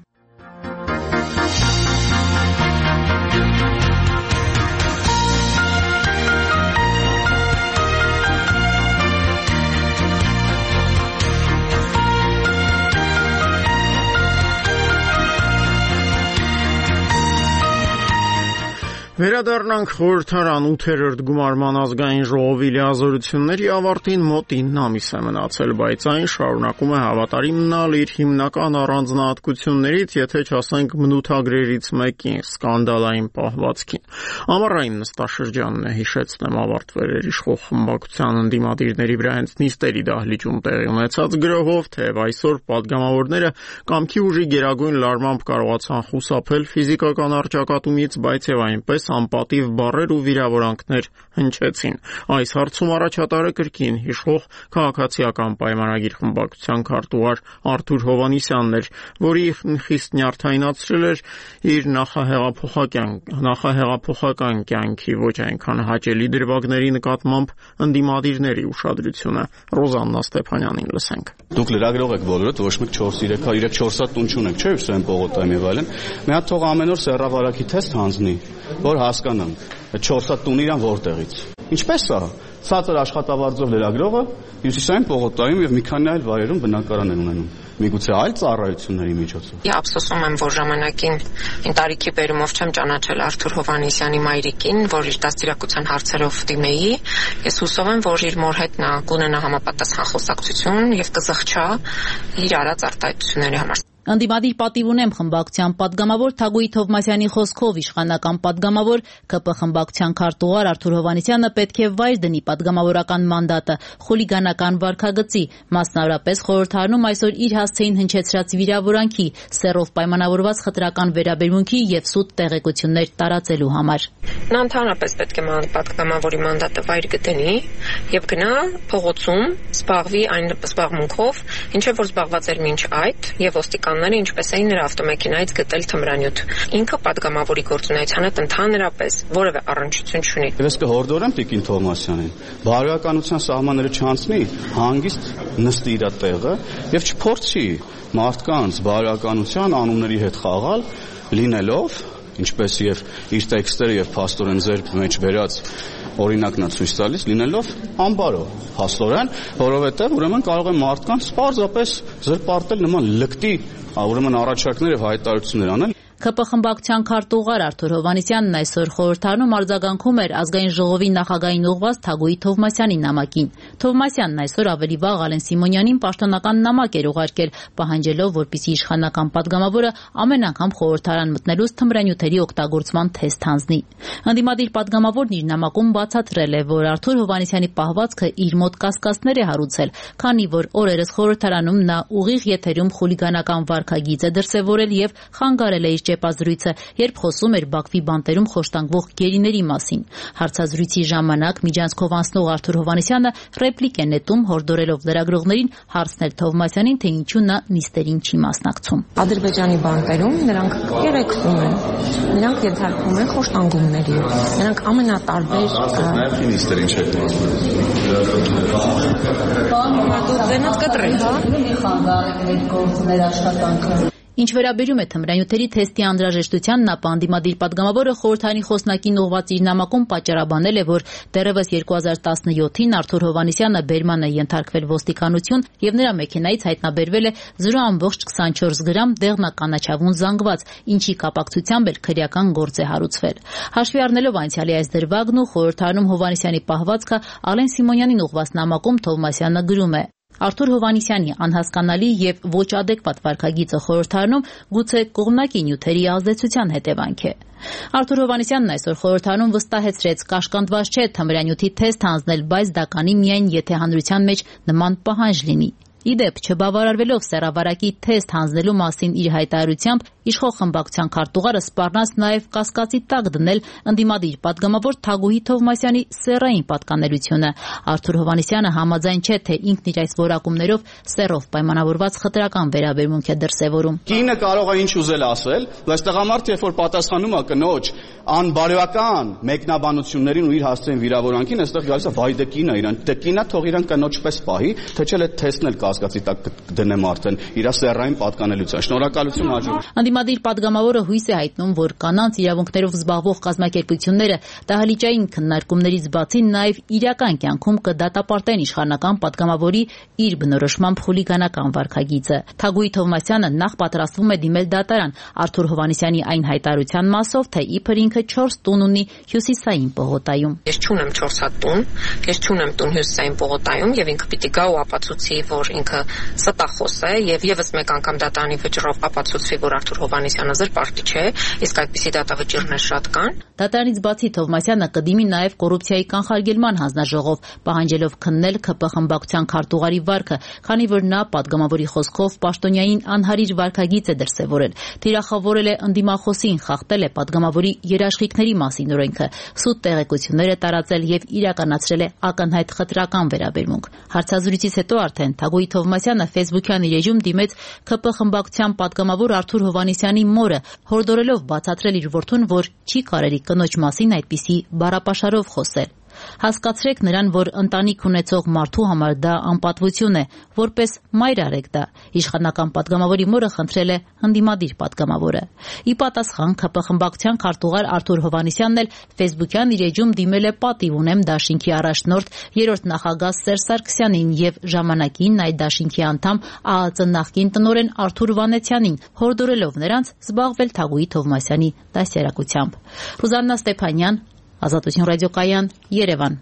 Speaker 1: Վերադառնանք խորհրդարան 8-րդ գումարման ազգային ժողովի լիազորությունների ավարտին մոտ 9 ամիս է մնացել, բայց այն շարունակում է հավատարիմ մնալ իր հիմնական առանձնահատկություններից, եթե չասենք բնութագրերից մեկին՝ սկանդալային պահվածքին։ Ամառային նստաշրջանն է, հիշեցնեմ, ավարտվել էր իշխող խմբակցության ընդդիմադիրների վրա հենց նիստերի դահլիճում տեղի ունեցած գրոհով, թեև այսօր պատգամավորները կամքի ուժի գերագույն լարմամբ կարողացան խուսափել ֆիզիկական առճակատումից, բայց եւ այնպես անպատիվ բառեր ու վիրավորանքներ հնչեցին։ Այս հարցում առաջատարը կրկին իշխող քաղաքացիական պայմանագիր խմբակցության քարտուղար Արթուր Հովհաննիսյանն էր, որի խիստ նյարդայնացրել էր իր նախահեղափոխական կյանքի ոչ այնքան հաճելի դրվագների նկատմամբ ընդդիմադիրների ուշադրությունը։ Ռոզաննա Ստեփանյանին լսենք։
Speaker 13: Դուք լրագրող եք բոլորդ, ոչ մեկ 4-3 4 տուն չունեք, չէ՞, Հուսեին Պողոտայում եւ այլն։ Մի հատ թող ամեն օր սեռավարակի թեստ հանձնի, որ հասկանանք 4 տուն իրան որտեղից։ Ինչպես է։ Ցածր աշխատավարձով լրագրողը Հյուսիսային Պողոտայում եւ մի քանի այլ վայրերում բնակարան են ունենում։ միգուցե այլ ծառայությունների միջոցով։
Speaker 14: Ափսոսում եմ, որ ժամանակին ընտարիքի բերումով չեմ ճանաչել Արթուր Հովհաննիսյանի մայրիկին, որ իր դաստիարակության հարցերով դիմեի։ Ես հուսով եմ, որ իր մոր հետ նա կունենա համապատասխան խոսակցություն եւ կզղջա իր արած արտահայտությունների համար։
Speaker 15: Ընդդիմադիր պատիվ ունեմ խմբակցության պատգամավոր Թագուհի Թովմասյանի խոսքով իշխանական պատգամավոր ԿՊ խմբակցության քարտուղար Արթուր Հովհաննիսյանը պետք է վայր դնի պատգամավորական մանդատը խուլիգանական վարքագծի, մասնավորապես խորհրդարանում այսօր իր հասցեին հնչեցրած վիրավորանքի, սեռով պայմանավորված խտրական վերաբերմունքի եւ սուտ տեղեկություններ տարածելու համար։
Speaker 14: Նա ընդհանրապես պետք է պատգամավորի մանդատը վայր գտնի եւ գնա փողոցում զբաղվի այն զբաղմունքով, ինչեւ որ զբաղված էր մինչ այդ եւ ոստիկանները ինչպես էին նրա ավտոմեքենայից գտել թմրանյութ։ Ինքը պատգամավորի գործունեությանը ընդհանրապես որևէ առնչություն չունի։
Speaker 13: Ես կհորդորեմ Տիկին Թովմասյանին, բարոյականության սահմանները չանցնի, հանգիստ նստի իր տեղը եւ չփորձի մարդկանց բարոյականության անունների հետ խաղալ, լինելով ինչպես եւ իր տեքստերը եւ փաստորեն ձեր մեջ վերած օրինակն է ցույց տալիս, լինելով անբարո փաստորեն, որովհետեւ ուրեմն կարող է մարդկանց պարզապես զրպարտել նման լկտի, ուրեմն առաջարկներ եւ հայտարարություններ անել։
Speaker 15: ԿՊ խմբակցության քարտուղար Արթուր Հովհաննիսյանն այսօր խորհրդարանում արձագանքում էր ազգային ժողովի նախագահին ուղղված Թագուհի Թովմասյանի նամակին։ Թովմասյանն այսօր ավելի վաղ Ալեն Սիմոնյանին պաշտոնական նամակ էր ուղարկել, պահանջելով, որպեսզի իշխանական պատգամավորը ամեն անգամ խորհրդարան մտնելուց թմրանյութերի օգտագործման թեստ հանձնի։ Ընդդիմադիր պատգամավորն իր նամակում բացատրել է, որ Արթուր Հովհաննիսյանի պահվածքը իր մոտ կասկածներ է հարուցել, քանի որ օրերս խորհրդարանում նա ուղիղ եթերում խուլիգանական վարքագիծ է դրսևորել եւ խանգարել է իր ճեպազրույցը, երբ խոսում էր Բաքվի բանտերում խոշտանգվող գերիների մասին։ Հարցազրույցի ժամանակ միջանցքով անցնող Արթուր Հովհաննիսյանը ռեպլիկ է նետում, հորդորելով լրագրողներին հարցնել Թովմասյանին, թե ինչու նա նիստերին չի մասնակցում։
Speaker 14: Ադրբեջանի բանտերում նրանք երեքվում են, նրանք ենթարկվում են խոշտանգումների, նրանք ամենատարբեր
Speaker 13: նիստերին չեք
Speaker 15: մասնակցում։ Ինչ վերաբերում է թմրանյութերի թեստի անհրաժեշտության, նա ընդդիմադիր պատգամավորը խորհրդարանի խոսնակին ուղղված իր նամակում պատճառաբանել է, որ դեռևս 2017-ին Արթուր Հովհաննիսյանը բերման է ենթարկվել ոստիկանություն եւ նրա մեքենայից հայտնաբերվել է 0.24 գրամ դեղնականաչավուն զանգված, ինչի կապակցությամբ էլ քրեական գործ է հարուցվել։ Հաշվի առնելով անցյալի այս դրվագն ու խորհրդարանում Հովհաննիսյանի պահվածքը, Ալեն Սիմոնյանին ուղղված նամակում Թովմասյանը գրում է. Արթուր Հովհաննիսյանի անհասկանալի եւ ոչ ադեկվատ վարքագիծը խորհրդարանում գուցե կողմնակի նյութերի ազդեցության հետևանք է։ Արթուր Հովհաննիսյանն այսօր խորհրդարանում վստահեցրեց, կաշկանդված չէ թմրանյութի թեստ հանձնել, բայց դա կանի միայն եթե հանրության մեջ նման պահանջ լինի։ Իդեպ, չբավարարվելով սեռավարակի թեստ հանձնելու մասին իր հայտարարությամբ, իշխող խմբակցության քարտուղարը սպառնաց նաև կասկածի տակ դնել ընդդիմադիր պատգամավոր Թագուհի Թովմասյանի սեռային պատկանելությունը։ Արթուր Հովհաննիսյանը համաձայն չէ, թե ինքն իր այս որակումներով սեռով պայմանավորված խտրական վերաբերմունք է դրսևորում։
Speaker 13: Կինը կարող է ինչ ուզել ասել, բայց տղամարդը, երբ որ պատասխանում է կնոջ անբարոյական մեկնաբանություններին ու իր հասցեին վիրավորանքին, այստեղ գալիս է վայ դե կինը իրան, դե կինը թող իրան կնոջ պես պահի, թե չէ՞ այդ թեստն էլ կասկածի տակ դնեմ արդեն իր սեռային պատկանելության։ Շնորհակալություն հաջող։
Speaker 15: Ընդդիմադիր պատգամավորը հույս է հայտնում, որ կանանց իրավունքներով զբաղվող կազմակերպությունները դահլիճային քննարկումներից բացի նաև իրական կյանքում կդատապարտեն իշխանական պատգամավորի իր բնորոշմամբ խուլիգանական վարքագիծը։ Թագուհի Թովմասյանը նախ պատրաստվում է դիմել դատարան Արթուր Հովհաննիսյանի այն հայտարարության մասով, թե իբր ինքը 4 տուն ունի Հյուսիսային պողոտայում։
Speaker 14: Ես չունեմ 4 հատ տուն, ես չունեմ տուն Հյուսիսային պողոտայում եւ ինքը պիտի գա ու ապացուցի, որ ինքը ստախոս է եւ եւս մեկ անգամ դատարանի վճռով ապացուցվի, որ Արթուր Հովհաննիսյանը զրպարտիչ է, իսկ այդպիսի դատավճիռներ շատ կան։
Speaker 15: Դատարանից բացի Թովմասյանը կդիմի նաև կոռուպցիայի կանխարգելման հանձնաժողով, պահանջելով քննել ԿՊ խմբակցության քարտուղարի վարքը, քանի որ նա պատգամավորի խոսքով պաշտոնյային անհարիր վարքագիծ է դրսևորել, թիրախավորել է ընդդիմախոսին, խախտել է պատգամավորի երաշխիքների մասին օրենքը, սուտ տեղեկություններ է տարածել եւ իրականացրել է ակնհայտ խտրական վերաբերմունք։ Հարցազրույցից հետո արդեն Թագուհի Թովմասյանը Facebook-յան իր էջում դիմեց ԿՊ խմբակցության պատգամավոր Արթուր Հովհաննիսյանի մորը, հորդորելով բացատրել իր որդուն, որ չի կարելի կնոջ մասին այդպիսի բառապաշարով խոսել։ Հասկացրեք նրան, որ ընտանիք ունեցող մարդու համար դա անպատվություն է, որպես մայր արեք դա, իշխանական պատգամավորի մորը խնդրել է ընդդիմադիր պատգամավորը։ Ի պատասխան ՔՊ խմբակցության քարտուղար Արթուր Հովհաննիսյանն էլ Facebook-յան իր էջում դիմել է պատիվ ունեմ դաշինքի առաջնորդ 3-րդ նախագահ Սերժ Սարգսյանին եւ ժամանակին այդ դաշինքի անդամ ԱԱԾ նախկին տնօրեն Արթուր Վանեցյանին, հորդորելով նրանց զբաղվել Թագուհի Թովմասյանի դասյարակությամբ։ Ռուզաննա Ստեփանյան, Ազատություն ռադիոկայան, Երևան։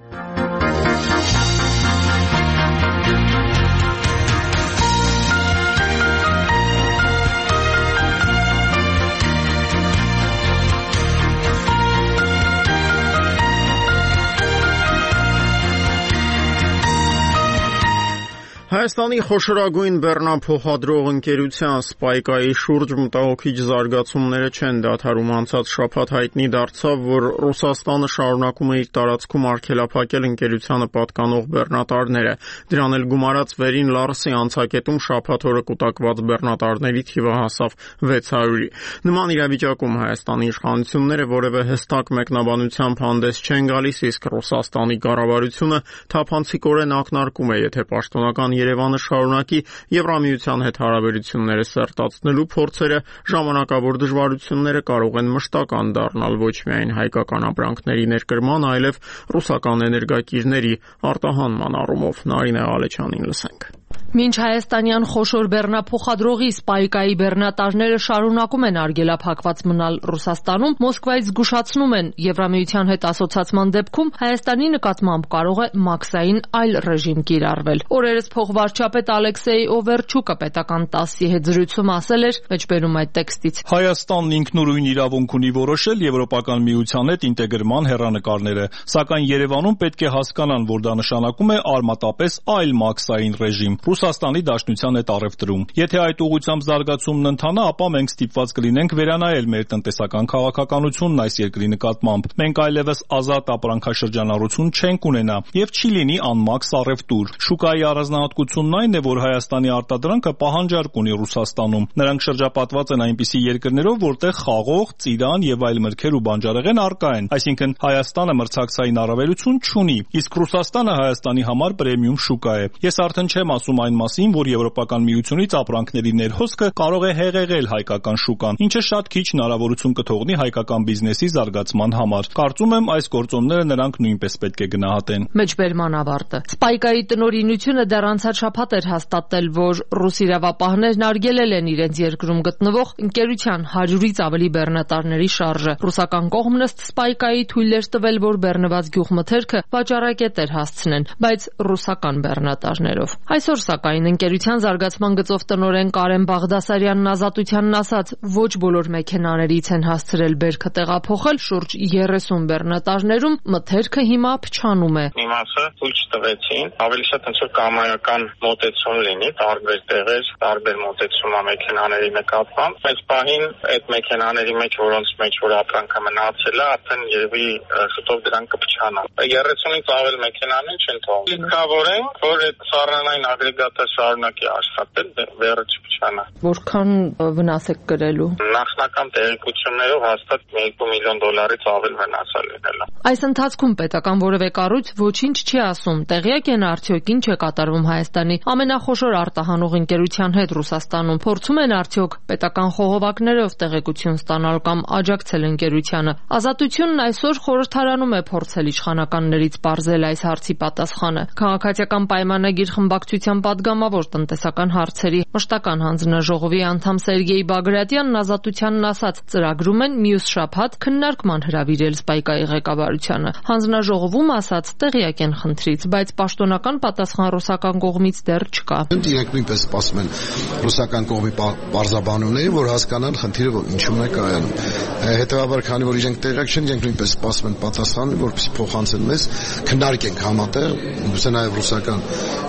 Speaker 1: Հայաստանի խոշորագույն բեռնափոխադրող ընկերության Սպայկայի շուրջ մտահոգիչ զարգացումները չեն դադարում։ Անցած շաբաթ հայտնի դարձավ, որ Ռուսաստանը շարունակում է իր տարածքում արգելափակել ընկերությանը պատկանող բեռնատարները։ Դրան էլ գումարած վերին Լարսի անցակետում շաբաթ օրը կուտակված բեռնատարների թիվը հասավ 600-ի։ Նման իրավիճակում Հայաստանի իշխանությունները որևէ հստակ մեկնաբանությամբ հանդես չեն գալիս, իսկ Ռուսաստանի կառավարությունը թափանցիկորեն ակնարկում է, եթե պաշտոնական Երևանը շարունակի Եվրամիության հետ հարաբերությունները սերտացնելու փորձերը, ժամանակավոր դժվարությունները կարող են մշտական դառնալ ոչ միայն հայկական ապրանքների ներկրման, այլև ռուսական էներգակիրների արտահանման առումով։ Նարինե Ղալեչյանին լսենք։
Speaker 16: Մինչ հայաստանյան խոշոր բեռնափոխադրողի Սպայկայի բեռնատարները շարունակում են արգելափակված մնալ Ռուսաստանում, Մոսկվայից զգուշացնում են Եվրամիության հետ ասոցացման դեպքում Հայաստանի նկատմամբ կարող է մաքսային այլ ռեժիմ կիրառվել։ Օրերս փոխվարչապետ Ալեքսեյ Օվերչուկը պետական ՏԱՍՍ-ի հետ զրույցում ասել էր, մեջբերում այդ տեքստից.
Speaker 17: Հայաստանն ինքնուրույն իրավունք ունի որոշել Եվրոպական միության հետ ինտեգրման հեռանկարները, սակայն Երևանում պետք է հասկանան, որ դա նշանակում է արմատապես այլ մաքսային ռեժիմ։ Ռուսաստանի Դաշնության հետ առևտրում։ Եթե այդ ուղղությամբ զարգացումն ընթանա, ապա մենք ստիպված կլինենք վերանայել մեր տնտեսական քաղաքականությունն այս երկրի նկատմամբ։ Մենք այլևս ազատ ապրանքաշրջանառություն չենք ունենա եւ չի լինի անմաքս առևտուր։ Շուկայի առանձնահատկությունն այն է, որ Հայաստանի արտադրանքը պահանջարկ ունի Ռուսաստանում։ Նրանք շրջապատված են այնպիսի երկրներով, որտեղ խաղող, ծիրան եւ այլ մրգեր ու բանջարեղեն առկա են, այսինքն Հայաստանը մրցակցային առավելություն չունի, իսկ Ռուսաստանը Հայաստանի համար պրեմիում շուկա է։ Ես արդեն չեմ ասում այն մասին, որ Եվրոպական միությունից ապրանքների ներհոսքը կարող է հեղեղել հայկական շուկան, ինչը շատ քիչ հնարավորություն կթողնի հայկական բիզնեսի զարգացման համար։ Կարծում եմ այս գործոնները նրանք նույնպես պետք է գնահատեն։
Speaker 16: Մեջբերման ավարտը։ Սպայկայի տնօրինությունը դեռ անցած շաբաթ էր հաստատել, որ ռուս իրավապահներն արգելել են իրենց երկրում գտնվող ընկերության 100-ից ավելի բեռնատարների շարժը։ Ռուսական կողմն ըստ Սպայկայի թույլ էր տվել, որ բեռնված գյուղմթերքը վաճառակետեր հասցնեն, բայց ռուսական բեռնատարներով։ Այսօր սակայն ընկերության զարգացման գծով տնօրեն Կարեն Բաղդասարյանն Ազատությանն ասաց, ոչ բոլոր մեքենաներից են հասցրել բերքը տեղափոխել, շուրջ 30 բեռնատարներում մթերքը հիմա փչանում է։
Speaker 18: Մի մասը ցույց տվեցին, ավելի շատ ոնց որ կամայական մոտեցում լինի, տարբեր տեղեր, տարբեր մոտեցում է մեքենաների նկատմամբ։ Այս պահին այդ մեքենաների մեջ, որոնց մեջ որ ապրանքը մնացել է, արդեն երևի շուտով դրանք կփչանան։ 30-ից ավել մեքենաներ չեն թողնի։ Իսկավոր է, որ այդ սառնային ագրեգատը շարունակի աշխատել, վերը չփչանա։
Speaker 16: Որքան վնաս եք կրելու։
Speaker 18: Նախնական տեղեկություններով հաստատ $2 միլիոն ավել վնաս է լինել։
Speaker 16: Այս ընթացքում պետական որևէ կառույց ոչինչ չի ասում, տեղյակ են արդյոք ինչ է կատարվում Հայաստանի ամենախոշոր արտահանող ընկերության հետ Ռուսաստանում, փորձում են արդյոք պետական խողովակներով տեղեկություն ստանալ կամ աջակցել ընկերությանը։ Ազատությունն այսօր խորհրդարանում է փորձել իշխանականներից բարձել այս հարցի պատասխանը։ Քաղաքացիական պայմանագիր խմբակցության պատգամավոր տնտեսական հարցերի մշտական հանձնաժողովի անդամ Սերգեյ Բագրատյանն Ազատությանն ասաց, ծրագրում են մյուս շաբաթ քննարկման հրավիրել Սպայկայի ղեկավարությանը։ Հանձնաժողովում ասաց, տեղյակ են խնդրից, բայց պաշտոնական պատասխան ռուսական կողմից դեռ չկա։
Speaker 19: Իրենք նույնպես սպասում են ռուսական կողմի բարձաբանումների, որ հասկանան խնդիրը ինչու՞մ է կայանում։ Հետևաբար, քանի որ իրենք տեղյակ չեն, իրենք նույնպես սպասում են պատասխան, որպեսզի փոխանցեն մեզ, քննարկենք համատեղ, ուզեն նաև ռուսական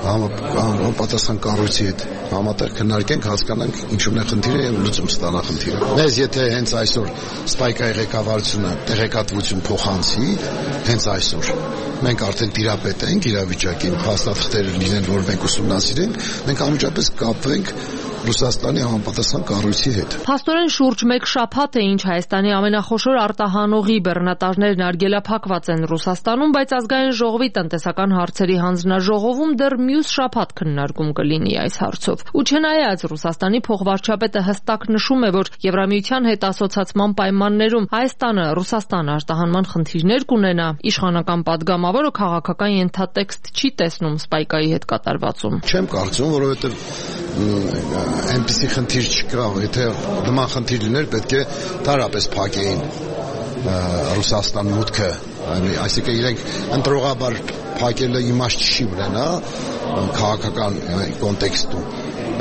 Speaker 19: պատասխան կառույցի հետ համատեղ քննարկենք, հասկանանք ինչու՞մն է խնդիրը եւ լուծում ստանա խնդիրը։ Մեզ եթե հենց այսօր Սպայկայի ղեկավարությունը տեղեկատվություն փոխանցի, հենց այսօր մենք արդեն տիրապետ ենք իրավիճակին, հաստատ խտեր լինեն, որ մենք ուսումնասիրենք, մենք անմիջապես կապվենք Ռուսաստանի համապատասխան կառույցի հետ։
Speaker 16: Փաստորեն շուրջ 1 շաբաթ է ինչ Հայաստանի ամենախոշոր արտահանողի բեռնատաժներն արգելափակված են Ռուսաստանում, բայց ազգային ժողովի տնտեսական հարցերի հանձնաժողովում դեռ մյուս շաբաթ քննարկում կլինի այս հարցով։ Ու չնայած Ռուսաստանի փոխվարչապետը հստակ նշում է, որ Եվրամիության հետ ասոցիացման պայմաններում Հայաստանը Ռուսաստան արտահանման խնդիրներ կունենա, իշխանական падգամավորը քաղաքական ենթատեքստ չի տեսնում Սպայկայի հետ կատարվածում։
Speaker 19: Չեմ կարծում, որովհետև այնպիսի խնդիր չկա, եթե նման խնդիր լիներ, պետք է տարապես փակեին Ռուսաստան մուտքը, այսինքն իրենք ընտրողաբար փակելը իմաստ չի ունենա քաղաքական կոնտեքստում։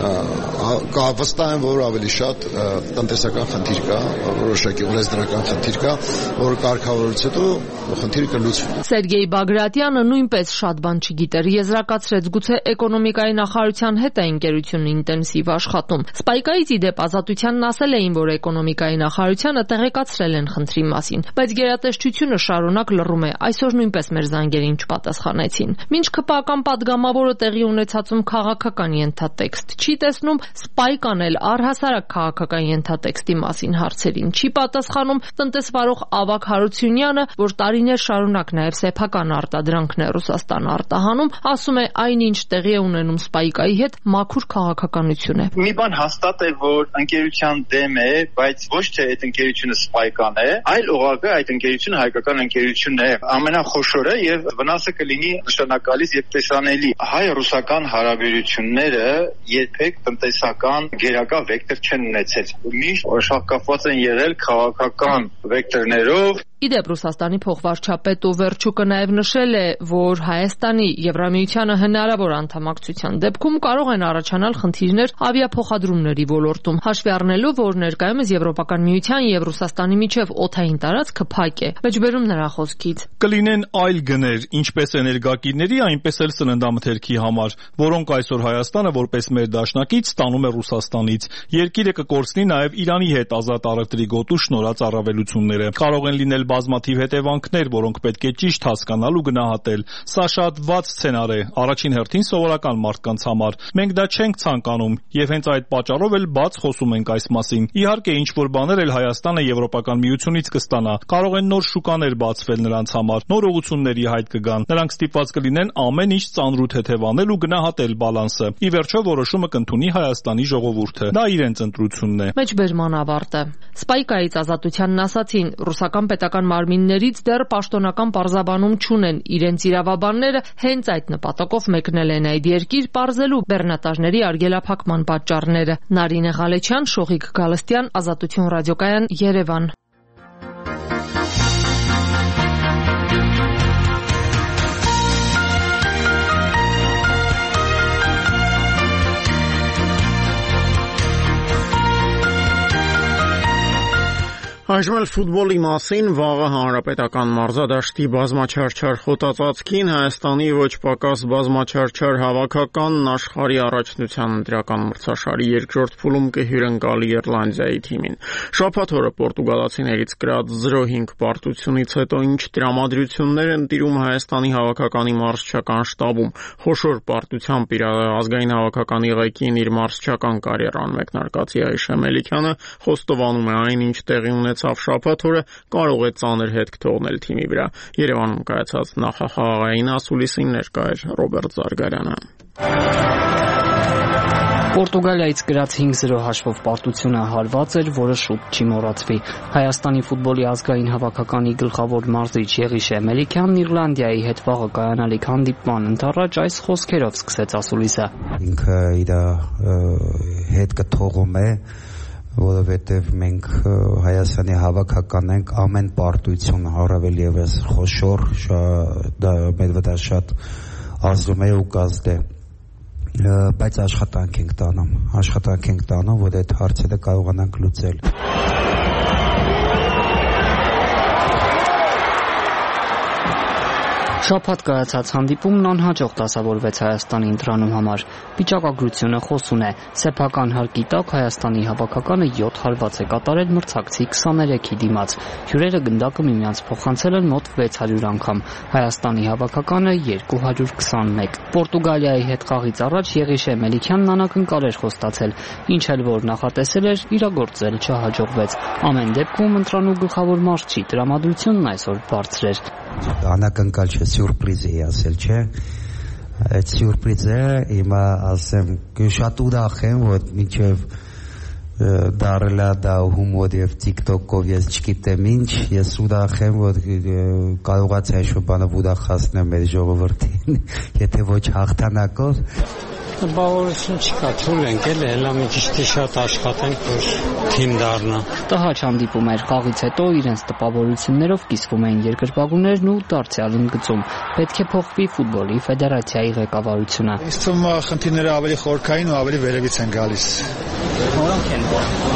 Speaker 19: Վստահ եմ, որ ավելի շատ տնտեսական խնդիր կա, որոշակի օրենսդրական խնդիր կա, որ կարգավորելուց հետո խնդիրը կլուծվի։
Speaker 16: Սերգեյ Բագրատյանը նույնպես շատ բան չգիտեր, եզրակացրեց, գուցե էկոնոմիկայի նախարարության հետ է ընկերությունը ինտենսիվ աշխատում։ Սպայկայից ի դեպ Ազատությանն ասել էին, որ էկոնոմիկայի նախարարությանը տեղեկացրել են խնդրի մասին, բայց գերատեսչությունը շարունակ լռում է, այսօր նույնպես մեր զանգերին չպատասխանեցին։ Մինչ ԿՊԱ-կան падգամավորը տեղի ունեցածում քաղաքական ենթատեքստ չի տեսնում, Սպայկան էլ առհասարակ քաղաքական ենթատեքստի մասին հարցերին չի պատասխանում, տնտեսվարող Ավագ Հարությունյանը, որ տարիներ շարունակ նաև սեփական արտադրանքն է Ռուսաստան արտահանում, ասում է այնինչ տեղի է ունենում Սպայկայի հետ մաքուր քաղաքականություն է։
Speaker 20: Մի բան հաստատ է, որ ընկերության դեմ է, բայց ոչ թե այդ ընկերությունը Սպայկան է, այլ ուղղակի այդ ընկերությունը հայկական ընկերությունն է, ամենախոշորը եւ վնասը կլինի նշանակալից եւ տեսանելի։ Հայ-ռուսական հարաբերությունները երբեք տնտեսական գերակա վեկտոր չեն ունեցել։ Միշտ շահկապված են եղել քաղաքական վեկտորներով։
Speaker 16: Իդեպ Ռուսաստանի փոխվարչապետ ու վերջուկը նաև նշել է, որ Հայաստանի Եվրամիությանը հնարավոր անդամակցության դեպքում կարող են առաջանալ խնդիրներ ավիափոխադրումների ոլորտում, հաշվի առնելով, որ ներկայումս Եվրոպական միության եւ Ռուսաստանի միջև օդային տարածքը փակ է։ Մեջբերում նրա խոսքից։
Speaker 17: Կլինեն այլ գներ, ինչպես էներգակիրների, այնպես էլ սննդամթերքի համար, որոնք այսօր Հայաստանը որպես մեր դաշնակից ստանում է Ռուսաստանից։ Երկիրը կկորցնի նաև Իրանի հետ ազատ առևտրի գոտու շնորհած առավելությունները։ Կարող են լինել բազմաթիվ հետևանքներ, որոնք պետք է ճիշտ հասկանալ ու գնահատել։ Սա շատ վատ սցենար է, առաջին հերթին սովորական մարդկանց համար։ Մենք դա չենք ցանկանում եւ հենց այդ պատճառով էլ բաց խոսում ենք այս մասին։ Իհարկե, ինչ որ բաներ էլ Հայաստանը Եվրոպական միությունից կստանա։ Կարող են նոր շուկաներ բացվել նրանց համար, նոր ուղղությունների հայտ կգան։ Նրանք ստիպված կլինեն ամեն ինչ ծանրութ հետևանել ու գնահատել բալանսը։ Ի վերջո որոշումը կընդունի Հայաստանի ժողովուրդը։ Դա իրենց ընտրությունն է։
Speaker 16: Մեջբերման ավարտը։ Սպայկայից Ազատությանն ասացին, ռուսական պետական մարմիններից դեռ պաշտոնական պարզաբանում չունեն, իրենց իրավաբանները հենց այդ նպատակով մեկնել են այդ երկիր պարզելու բեռնատաժների արգելափակման պատճառները։ Նարինե Ղալեչյան, Շողիկ Գալստյան, Ազատություն ռադիոկայան, Երևան։
Speaker 1: Այժմ էլ ֆուտբոլի մասին վաղը հանրապետական մարզադաշտի բազմաչարչար խոտածածկին Հայաստանի ոչ պակաս բազմաչարչար հավաքականն աշխարհի առաջնության ընտրական մրցաշարի երկրորդ փուլում կհյուրընկալի Իռլանդիայի թիմին։ Շաբաթ օրը պորտուգալացիներից կրած 0-5 պարտությունից հետո ինչ տրամադրություններ են տիրում Հայաստանի հավաքականի մարզչական շտաբում։ Խոշոր պարտությամբ իր ազգային հավաքականի ղեկին իր մարզչական կարիերան մեկնարկած Յայիշ Մելիքյանը խոստովանում է այն, ինչ տեղի ունեցավ շաբաթ օրը կարող է ծանր հետք թողնել թիմի վրա։ Երևանում կայացած նախախաղային ասուլիսին ներկա էր Ռոբերտ Զարգարյանը։
Speaker 21: Պորտուգալիայից գրած 5-0 հաշվով պարտությունը հարված էր, որը շուտ չի մոռացվի։ Հայաստանի ֆուտբոլի ազգային հավաքականի գլխավոր մարզիչ Յայիշ Մելիքյանն Իռլանդիայի հետ վաղը կայանալիք հանդիպման ընթառաջ այս խոսքերով սկսեց ասուլիսը։
Speaker 22: Ինքը իր հետքը թողում է, որովհետև մենք Հայաստանի հավաքական ենք, ամեն պարտություն առավել եւս խոշոր, դա մեր վրա շատ ազդում է ու կազդ է, բայց աշխատանք ենք տանում, որ այդ հարցերը կարողանանք լուծել։
Speaker 21: Շաբաթ կայացած հանդիպումն անհաջող դասավորվեց Հայաստանի ընտրանում համար։ Վիճակագրությունը խոսուն է։ Սեփական հարկի տակ Հայաստանի հավաքականը 7 հարված է կատարել մրցակցի 23-ի դիմաց։ Հյուրերը գնդակը միմյանց փոխանցել են մոտ 600 անգամ։ Հայաստանի հավաքականը 221։ Պորտուգալիայի հետ խաղից առաջ Եղիշե Մելիքյանն անակնկալ էր խոստացել, ինչ էլ որ նախատեսել էր, իրագործել չհաջողվեց։ Ամեն դեպքում ընտրանու գլխավոր մարզչի տրամադրությունն այսօր բարձր էր։
Speaker 22: Անակնկալ չէ, սյուրպրիզ է ասել, չէ։ Այդ սյուրպրիզը հիմա ասեմ, շատ ուրախ եմ, որ մինչև դարելա դա հումոր եւ TikTok-ով ես չգիտեմ ինչ, ես ուրախ եմ, որ կարողացա այս բանը ուրախացնել մեր ժողովրդին, եթե ոչ հաղթանակով։
Speaker 2: Բավարարություն չկա, թույլ ենք էլ, հելա մի ճիշտ շատ աշխատենք, որ թիմ դառնա։
Speaker 21: Տհաճ հանդիպում էր, խաղից հետո իրենց տպավորություններով կիսվում էին երկրպագուներն ու դարձյալ ընդգծում։ Պետք է փոխվի ֆուտբոլի ֆեդերացիայի ղեկավարությունը։
Speaker 5: Ինձ թվում է խնդիրները ավելի խորքային ու ավելի վերևից են գալիս։
Speaker 21: Որոնք են։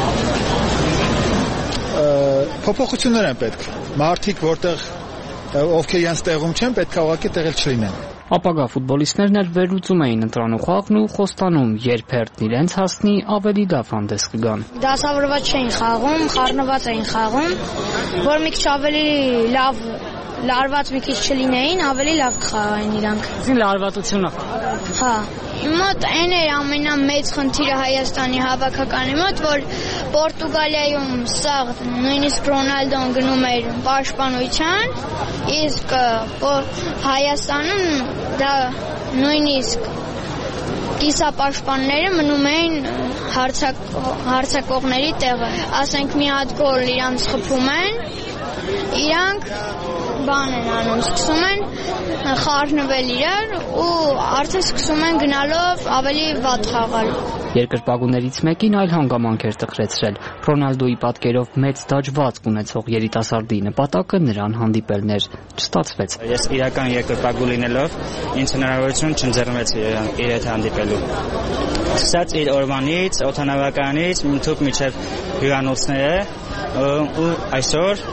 Speaker 5: Փոփոխություններ են պետք։ Մարդիկ, որտեղ ովքեր իրենց տեղում չեն, պետք է ուղղակի տեղել չլինեն։
Speaker 21: Ապագա ֆուտբոլիստներն էլ վերլուծում էին ընտրանու խաղն ու խոստանում, երբ հերթն իրենց հասնի, ավելի լավ հանդես կգան։
Speaker 23: Դասավորված չէին խաղում, խառնված էին խաղում, որ մի քիչ ավելի լավ լարված մի քիչ չլինեին, ավելի լավ կխաղային իրանք։
Speaker 21: Լարվածությունը։
Speaker 23: Հա, մոտ այն է ամենամեծ խնդիրը Հայաստանի հավաքականի մոտ, որ Պորտուգալիայում սա նույնիսկ Ռոնալդոն գնում էր պաշտպանության, իսկ Հայաստանում դա նույնիսկ կիսապաշտպանները մնում էին հարձակողների տեղը։ Ասենք մի հատ գոլ իրանց խփում են, իրանք բան են անում, սկսում են խառնվել իրար ու արդեն սկսում են գնալով ավելի վատ խաղալ։
Speaker 21: Երկրպագուներից մեկին այլ հանգամանք էր տխրեցրել։ Ռոնալդոյի պատկերով մեծ դաջվածք ունեցող երիտասարդի նպատակը նրան հանդիպելն էր։ Չստացվեց։
Speaker 24: Ես իրական երկրպագու լինելով ինձ հնարավորություն չընձեռնվեց իր հետ հանդիպելու։ Սկսած իր օրվանից, օդանավականից, մինչև հյուրանոցները ու այսօր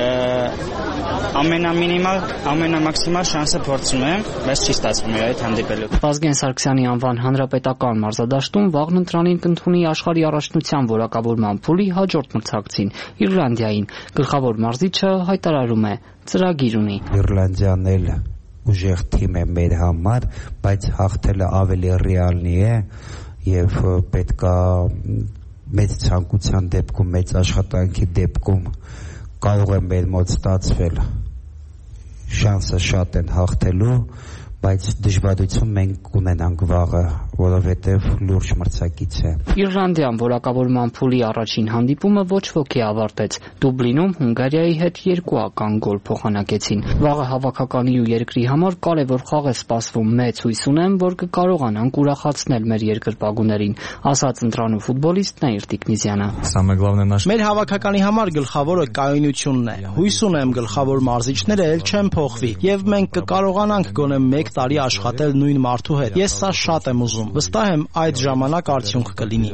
Speaker 24: ամենամաքսիմալ շանսը փորձում եմ, բայց չի ստացվում իր հետ հանդիպելու։
Speaker 21: Վազգեն Սարգսյանի անվան հանրապետական մարզադաշտում վաղն ընտրանին կընդունի աշխարհի առաջնության որակավորման փուլի հաջորդ մրցակցին՝ Իռլանդիային։ Գլխավոր մարզիչը հայտարարում է՝ ծրագիր ունի։
Speaker 22: Իռլանդիան էլ ուժեղ թիմ է մեր համար, բայց հաղթելը ավելի ռեալնի է եւ պետքա մեծ ցանկության դեպքում, մեծ աշխատանքի դեպքում կարող է մեր մոտ ստացվել, շանսը շատ են հաղթելու, բայց դժվարություն մենք ունենանք վաղը, որովհետև լուրջ մրցակից է։
Speaker 21: Իռլանդիան որակավորման փուլի առաջին հանդիպումը ոչ ոքի ավարտեց։ Դուբլինում Հունգարիայի հետ 2-ական գոլ փոխանակեցին։ Վաղը հավաքականի ու երկրի համար կարևոր խաղ է սպասվում, մեծ հույս ունեմ, որ կկարողանանք ուրախացնել մեր երկրպագուներին, ասաց ընտրանու ֆուտբոլիստ Նաիր Տիկնիզյանը։
Speaker 25: Մեր հավաքականի համար գլխավորը կայունությունն է։ Հույս ունեմ գլխավոր մարզիչները էլ չեն փոխվի, եւ մենք կկարողանանք գոնե 1 տարի աշխատել նույն մարդու հետ։ Ես սա շատ եմ ուզում։ Վստահ եմ այդ ժամանակ արդյունք կլինի։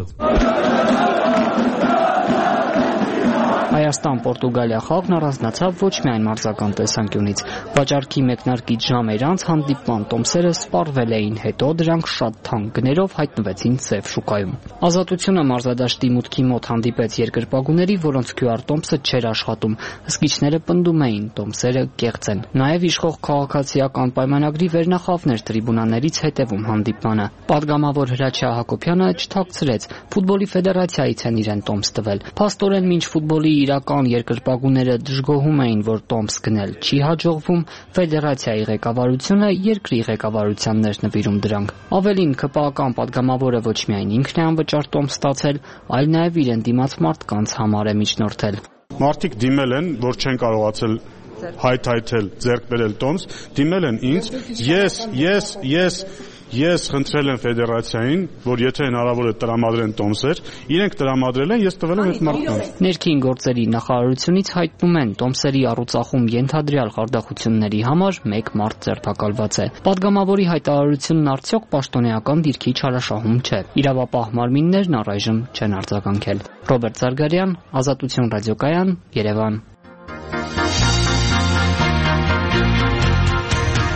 Speaker 21: Հայաստան-Պորտուգալիա խաղն առանձնացավ ոչ միայն մարզական տեսանկյունից։ Վաճառքի մեկնարկից ժամեր անց հանդիպման տոմսերը սպառվել էին, հետո դրանք շատ թանկ գներով հայտնվեցին սև շուկայում։ Ազատությունը մարզադաշտի մուտքի մոտ հանդիպեց երկրպագուների, որոնց QR տոմսը չէր աշխատում։ Հսկիչները պնդում էին, տոմսերը կեղծ են։ Նաև իշխող քաղաքացիական պայմանագրի վերնախավներ տրիբունաներից հետևում հանդիպմանը։ Պատգամավոր Հրաչյա Հակոբյանը չթաքցրեց, ֆուտբոլի ֆեդերացիայից են իրեն տոմս տվել։ Փաստորեն մինչ ֆուտբոլի իրական երկրպագուները դժգոհում էին, որ տոմս գնել չի հաջողվում, ֆեդերացիայի ղեկավարությունը երկրի ղեկավարությանն էր նվիրում դրանք։ Ավելին, ԿՊԱ-ական պատգամավորը ոչ միայն ինքն է անվճար տոմս ստացել, այլ նաև իրեն դիմաց մարդկանց համար է միջնորդել։
Speaker 26: Մարդիկ դիմել են, որ չեն կարողացել հայթայթել, ձեռք բերել տոմս, դիմել են ինձ, ես խնդրել եմ ֆեդերացիային, որ եթե հնարավոր է տրամադրեն տոմսեր, իրենք տրամադրել են, ես տվել եմ այդ մարդկանց։
Speaker 21: Ներքին գործերի նախարարությունից հայտնում են, տոմսերի առուծախում ենթադրյալ խարդախությունների համար 1 մարդ ձերբակալված է։ Պատգամավորի հայտարարությունն արդյոք պաշտոնեական դիրքի չարաշահում չէ։ Իրավապահ մարմիններն առայժմ չեն արձագանքել։ Ռոբերտ Զարգարյան, Ազատություն ռադիոկայան, Երևան։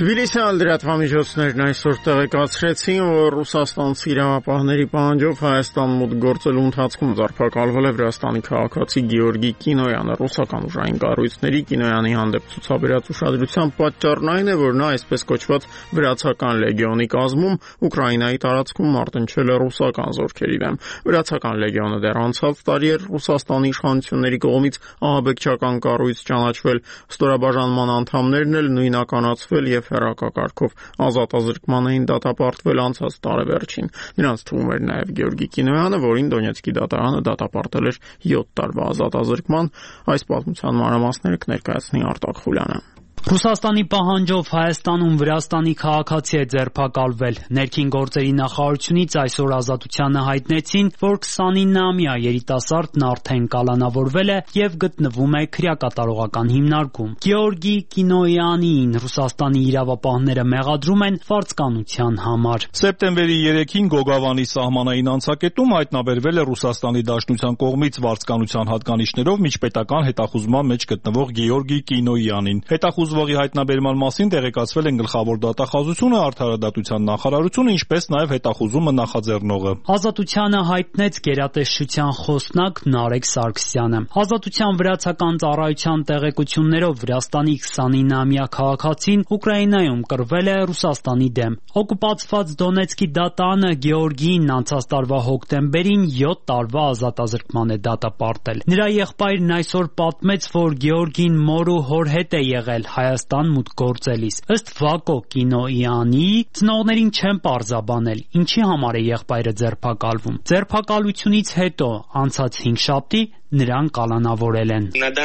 Speaker 1: Թբիլիսյան լրատվամիջոցներն այսօր տեղեկացրեցին, որ ռուսաստանցի իրավապահների պահանջով Հայաստան մուտք գործելու ընթացքում ձերբակալվել է Վրաստանի քաղաքացի Գեորգի Կինոյանը։ Ռուսական ուժային կառույցների Կինոյանի հանդեպ ցուցաբերած ուշադրության պատճառն այն է, որ նա այսպես կոչված վրացական լեգիոնի կազմում Ուկրաինայի տարածքում մարտնչել է ռուսական զորքերի դեմ։ Վրացական լեգիոնը դեռ անցած տարի էր Ռուսաստանի իշխանությունների կողմից ահաբեկչական կառույց ճանաչվել, ստորաբաժանման անդամներն էլ նույնականացվել եւ հեռակակարգով ազատազրկման էին դատապարտվել անցած տարեվերջին։ Նրանց թվում էր նաեւ Գեորգի Կինոյանը, որին Դոնեցկի դատարանը դատապարտել էր 7 տարվա ազատազրկման։ Այս պատմության մանրամասները կներկայացնի Արտակ Խուլյանը։
Speaker 3: Ռուսաստանի պահանջով Հայաստանում Վրաստանի քաղաքացի է ձերբակալվել։ Ներքին գործերի նախարարությունից այսօր Ազատությանը հայտնեցին, որ 29-ամյա երիտասարդն արդեն կալանավորվել է եւ գտնվում է քրեակատարողական հիմնարկում։ Գեորգի Կինոյանին Ռուսաստանի իրավապահները մեղադրում են վարձկանության համար։
Speaker 17: Սեպտեմբերի 3-ին Գոգավանի սահմանային անցակետում հայտնաբերվել է Ռուսաստանի Դաշնության կողմից վարձկանության հատկանիշներով միջպետական հետախուզման մեջ գտնվող Գեորգի Կինոյանին։ Զոհվողի հայտնաբերման մասին տեղեկացվել են գլխավոր դատախազությունը, Արդարադատության նախարարությունը, ինչպես նաև հետախուզումը նախաձեռնողը։
Speaker 3: Ազատությանը հայտնեց գերատեսչության խոսնակ Նարեկ Սարգսյանը։ Ազատության վրացական ծառայության տեղեկություններով Վրաստանի 29-ամյա քաղաքացին Ուկրաինայում կռվել է Ռուսաստանի դեմ։ Օկուպացված Դոնեցկի դատանը Գեորգիին անցած տարվա հոկտեմբերին 7 տարվա ազատազրկման է դատապարտել։ Նրա եղբայրն այսօր պատմեց, որ Գեորգին մոր ու հոր հետ է եղել Հայաստան մուտք գործելիս։ Ըստ Վակո Կինոյանի, ծնողներին չեն պարզաբանել, ինչի համար է եղբայրը ձերբակալվում։ Ձերբակալությունից հետո անցած 5 շաբթի նրան կալանավորել են։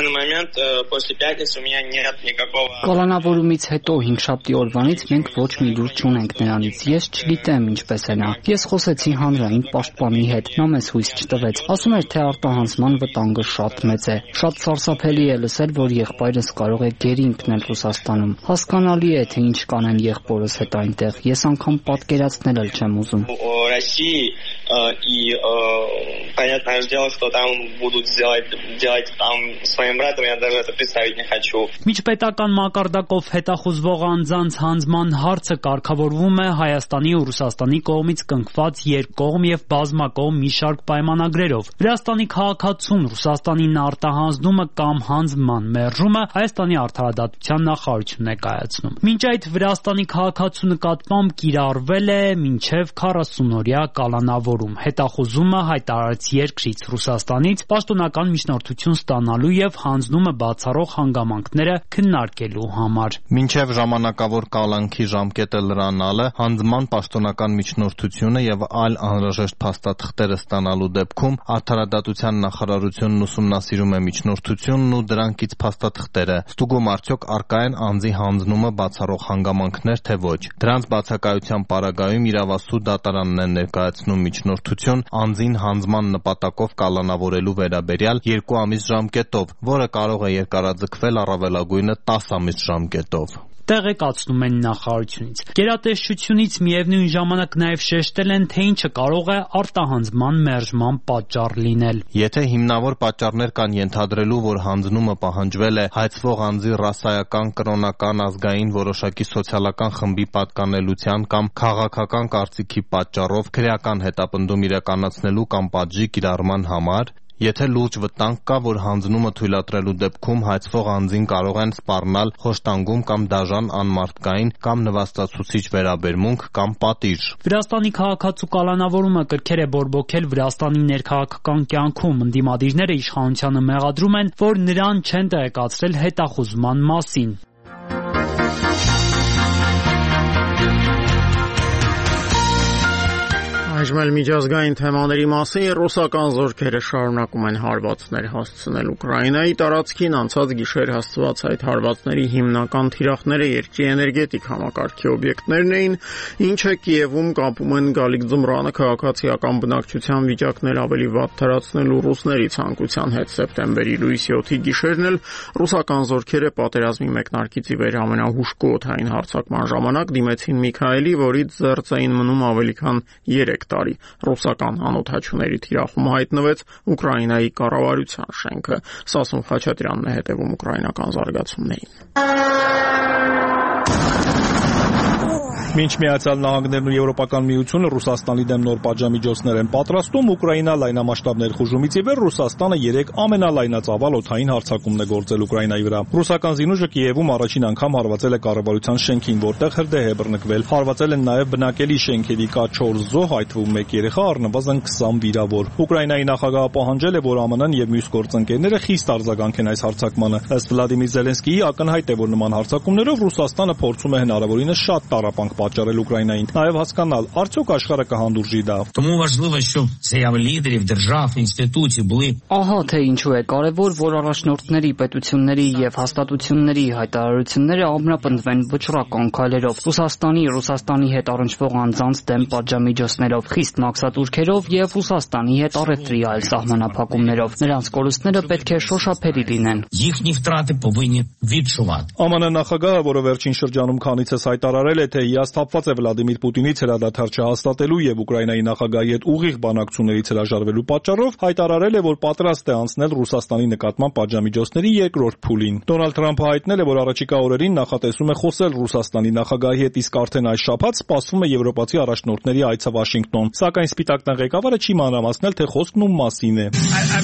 Speaker 21: Կալանավորումից հետո 5 շաբթի օրվանից մենք ոչ մի լուր չունենք նրանից։ Ես չգիտեմ ինչպես է նա։ Ես խոսեցի հանրային պաշտպանի հետ, նա մեզ հույս չտվեց։ Ասում էր, թե արտահանձման վտանգը շատ մեծ է։ Շատ սարսափելի է լսել, որ եղբայրս կարող է գերի ընկնել Ռուսաստանում։ Հասկանալի է, թե ինչ կանեն եղբորս հետ այնտեղ։ Ես անգամ պատկերացնել էլ չեմ ուզում։
Speaker 4: Понятное дело, что там будут делать там своим братом, я даже это представить не хочу.
Speaker 3: Միջպետական մակարդակով հետախուզվող անձանց հանձնման հարցը կարգավորվում է Հայաստանի ու Ռուսաստանի կողմից կնքված երկկողմ եւ բազմակողմ մի շարք պայմանագրերով։ Վրաստանի քաղաքացուն Ռուսաստանին արտահանձնումը կամ հանձնման մերժումը Հայաստանի Արդարադատության նախարարությունն է կայացնում։ Մինչ այդ Վրաստանի քաղաքացու նկատմամբ կիրառվել է մինչև 40-օրյա կալանավորում։ Հետախուզումը հայտարարեց երկրից Ռուսաստանից պաշտոնական միջնորդություն ստանալու եւ հանձնումը բացառող հանգամանքները քննարկելու համար։
Speaker 6: Մինչև ժամանակավոր կալանքի ժամկետը լրանալը, հանձնման պաշտոնական միջնորդությունը եւ այլ անհրաժեշտ փաստաթղթերը ստանալու դեպքում Արդարադատության նախարարությունն ուսումնասիրում է միջնորդությունն ու դրանքից փաստաթղթերը, ստուգում արդյոք առկա են անձի հանձնումը բացառող հանգամանքներ, թե ոչ։ Դրանց բացակայության պարագայում իրավասու դատարանն է ներկայացնում միջնորդություն անձին հանձնման նպատակով կալանավորելու վերաբերյալ 2 ամիս ժամկետով, որը կարող է երկարաձգվել առավելագույնը 10 ամիս ժամկետով։
Speaker 3: Տեղեկացնում են նախարարությունից։ Գերատեսչությունից միևնույն ժամանակ նաև շեշտել են, թե ինչը կարող է արտահանձնման մերժման պատճառ լինել։
Speaker 6: Եթե հիմնավոր պատճառներ կան ենթադրելու, որ հանձնումը պահանջվել է հայցվող անձի ռասայական, կրոնական, ազգային, որոշակի սոցիալական խմբի պատկանելության կամ քաղաքական կարծիքի պատճառով, քրեական հետապնդում իրականացնելու կամ պատժի կիրառման համար, եթե լուրջ վտանգ կա, որ հանձնումը թույլատրելու դեպքում հայցվող անձին կարող են սպառնալ խոշտանգում կամ դաժան անմարդկային կամ նվաստացուցիչ վերաբերմունք կամ պատիժ։
Speaker 3: Վրաստանի քաղաքացու կալանավորումը կրքեր է բորբոքել Վրաստանի ներքաղաքական կյանքում։ Ընդդիմադիրները իշխանությանը մեղադրում են, որ նրան չեն տեղեկացրել հետախուզման մասին։
Speaker 1: Այժմ էլ միջազգային թեմաների մասին ռուսական զորքերը շարունակում են հարվածներ հասցնել Ուկրաինայի տարածքին, անցած գիշեր հասցված այդ հարվածների հիմնական թիրախները երկրի էներգետիկ համակարգի օբյեկտներն էին, ինչը Կիևում կապում են գալիք ձմռանը քաղաքացիական բնակչության վիճակն էլ ավելի վատ թարացնելու ռուսների ցանկության հետ։ Սեպտեմբերի լույս 7-ի գիշերն էլ ռուսական զորքերը պատերազմի մեկնարկից ի վեր ամենահուժկու օդային հարձակման ժամանակ դիմեցին Միքայելի, որից զերծ էին մնում ավելի քան 3 տարի։ Ռուսական անօդաչուների թիրախում հայտնվեց Ուկրաինայի կառավարության շենքը։ Սասուն Խաչատրյանն է հետևում ուկրաինական զարգացումներին։
Speaker 17: Մինչ Միացյալ Նահանգներն ու Եվրոպական միությունը Ռուսաստանի դեմ նոր պատժամիջոցներ են պատրաստում, Ուկրաինա լայնամասշտաբ ներխուժումից ի վեր Ռուսաստանը 3 ամենալայնածավալ օդային հարձակումն է գործել Ուկրաինայի վրա։ Ռուսական զինուժը Կիևում առաջին անգամ հարվածել է կառավարության շենքին, որտեղ հրդեհ է բռնկվել։ Հարվածել են նաև բնակելի շենքերի կա 4 զոհ, այդ թվում 1 երեխա, առնվազն 20 վիրավոր։ Ուկրաինայի նախագահը պահանջել է, որ ԱՄՆ-ն եւ մյուս գործընկերները խիստ արձագանքեն այս հարձակմանը։ Ըստ Վլադիմիր Զելենսկիի ակնհայտ է, որ նման հարձակումներով Ռուսաստանը փորձում է հնարավորինս շատ տառապանք պատճառել Ուկրաինային, նաև հասկանալ, արդյոք աշխարհը կհանդուրժի դա։
Speaker 21: Ահա թե ինչու է կարևոր, որ առաջնորդների, պետությունների եւ հաստատությունների հայտարարությունները ամրապնդվեն վճռական քայլերով, Ռուսաստանի հետ առնչվող անձանց դեմ պատժամիջոցներով, խիստ մաքսատուրքերով եւ Ռուսաստանի հետ առևտրի այլ սահմանափակումներով։ Նրանց կորուստները պետք է շոշափելի լինեն։
Speaker 17: ԱՄՆ նախագահը, որը վերջին շրջանում քանիցս հայտարարել է, թե հիասթափված է Վլադիմիր Պուտինից հրադադար չհաստատելու եւ Ուկրաինայի նախագահի հետ ուղիղ բանակցություններից հրաժարվելու պատճառով, հայտարարել է, որ պատրաստ է անցնել Ռուսաստանի նկատմամբ պատժամիջոցների երկրորդ փուլին։ Դոնալդ Թրամփը հայտնել է, որ առաջիկա օրերին նախատեսում է խոսել Ռուսաստանի նախագահի հետ, իսկ արդեն այս շաբաթ սպասվում է եվրոպացի առաջնորդների այցը Վաշինգտոն։ Սակայն Սպիտակ տան ղեկավարը չի մանրամասնել, թե խոսքն ում մասին է։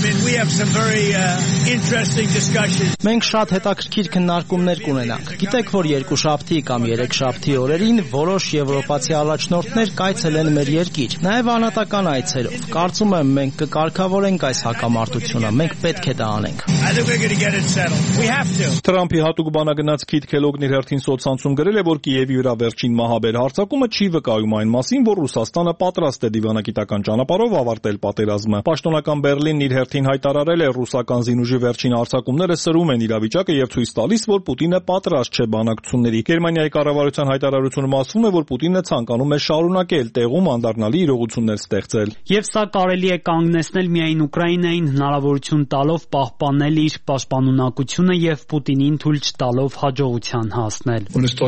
Speaker 25: Մենք շատ հետաքրքիր քննարկումներ կունենանք։ Գիտեք, որ երկուշաբթի կամ երեքշաբթի օրերին որոշ եվրոպացի առաջնորդներ կայցելեն մեր երկիր, նաև անհատական այցերով։ Կարծում եմ, մենք կկարգավորենք այս հակամարտությունը, մենք պետք է դա անենք։
Speaker 17: Թրամփի հատուկ բանագնաց Քիթ Քելոգն իր հերթին սոցցանցում գրել է, որ Կիևի վրա վերջին մահաբեր հարձակումը չի վկայում այն մասին, որ Ռուսաստանը պատրաստ է դիվանագիտական ճանապարհով ավարտել պատերազմը։ Պաշտոնական Բերլինն իր հերթին հայտարարել է, ռուսական զինուժի վերջին հարձակումները սրում են իրավիճակը եւ ցույց տալիս, որ Պուտինը պատրաստ չէ բանակցությունների։ Գերմանիայի կառավարության հայտարարությունում ասվում է, որ Պուտինը ցանկանում է շարունակել տեղում անդառնալի իրողություններ ստեղծել։
Speaker 3: Եվ սա կարելի է կանգնեցնել միայն Ուկրաինային հնարավորություն տալով պահպանել իր պաշտպանունակությունը եւ Պուտինին թույլ չտալով հաջողության հասնել։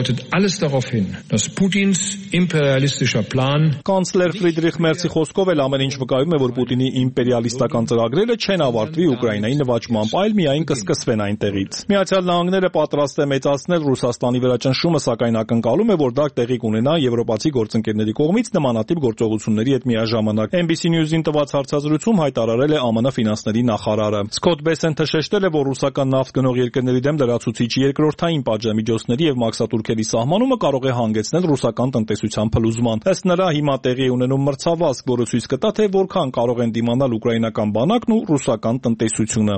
Speaker 17: Կանցլեր Ֆրիդրիխ Մերցի խոսքով էլ ամեն ինչ վկայում է, որ Պուտինի իմպերիալիստական ծրագրերը չեն ավարտվի Ուկրաինայի նվաճմամբ, այլ միայն կսկսվեն այնտեղից։ Միացյալ Նահանգները պատրաստ է մեծացնել Ռուսաստանի վրա ճնշումը, սակայն ակնկալում է, որ դա տեղի կունենա եվրոպացի գործընկերների կողմից նմանատիպ գործողությունների հետ միաժամանակ։ NBC News-ին տված հարցազրույցում հայտարարել է ԱՄՆ ֆինանսների նախարարը։ Սկոտ Բեսենթը շեշտել է, որ ռուսական նավթ գնող երկրների դեմ լրացուցիչ երկրորդային պատժամիջոցների եւ մաքսատուրքերի սահմանումը կարող է հանգեցնել ռուսական տնտեսության փլուզման։ Ըստ նրա, հիմա տեղի ունենում մրցավազք, որը ցույց կտա, թե որքան կարող են դիմանալ ուկրաինական բանակն ու ռուսական տնտեսությունը։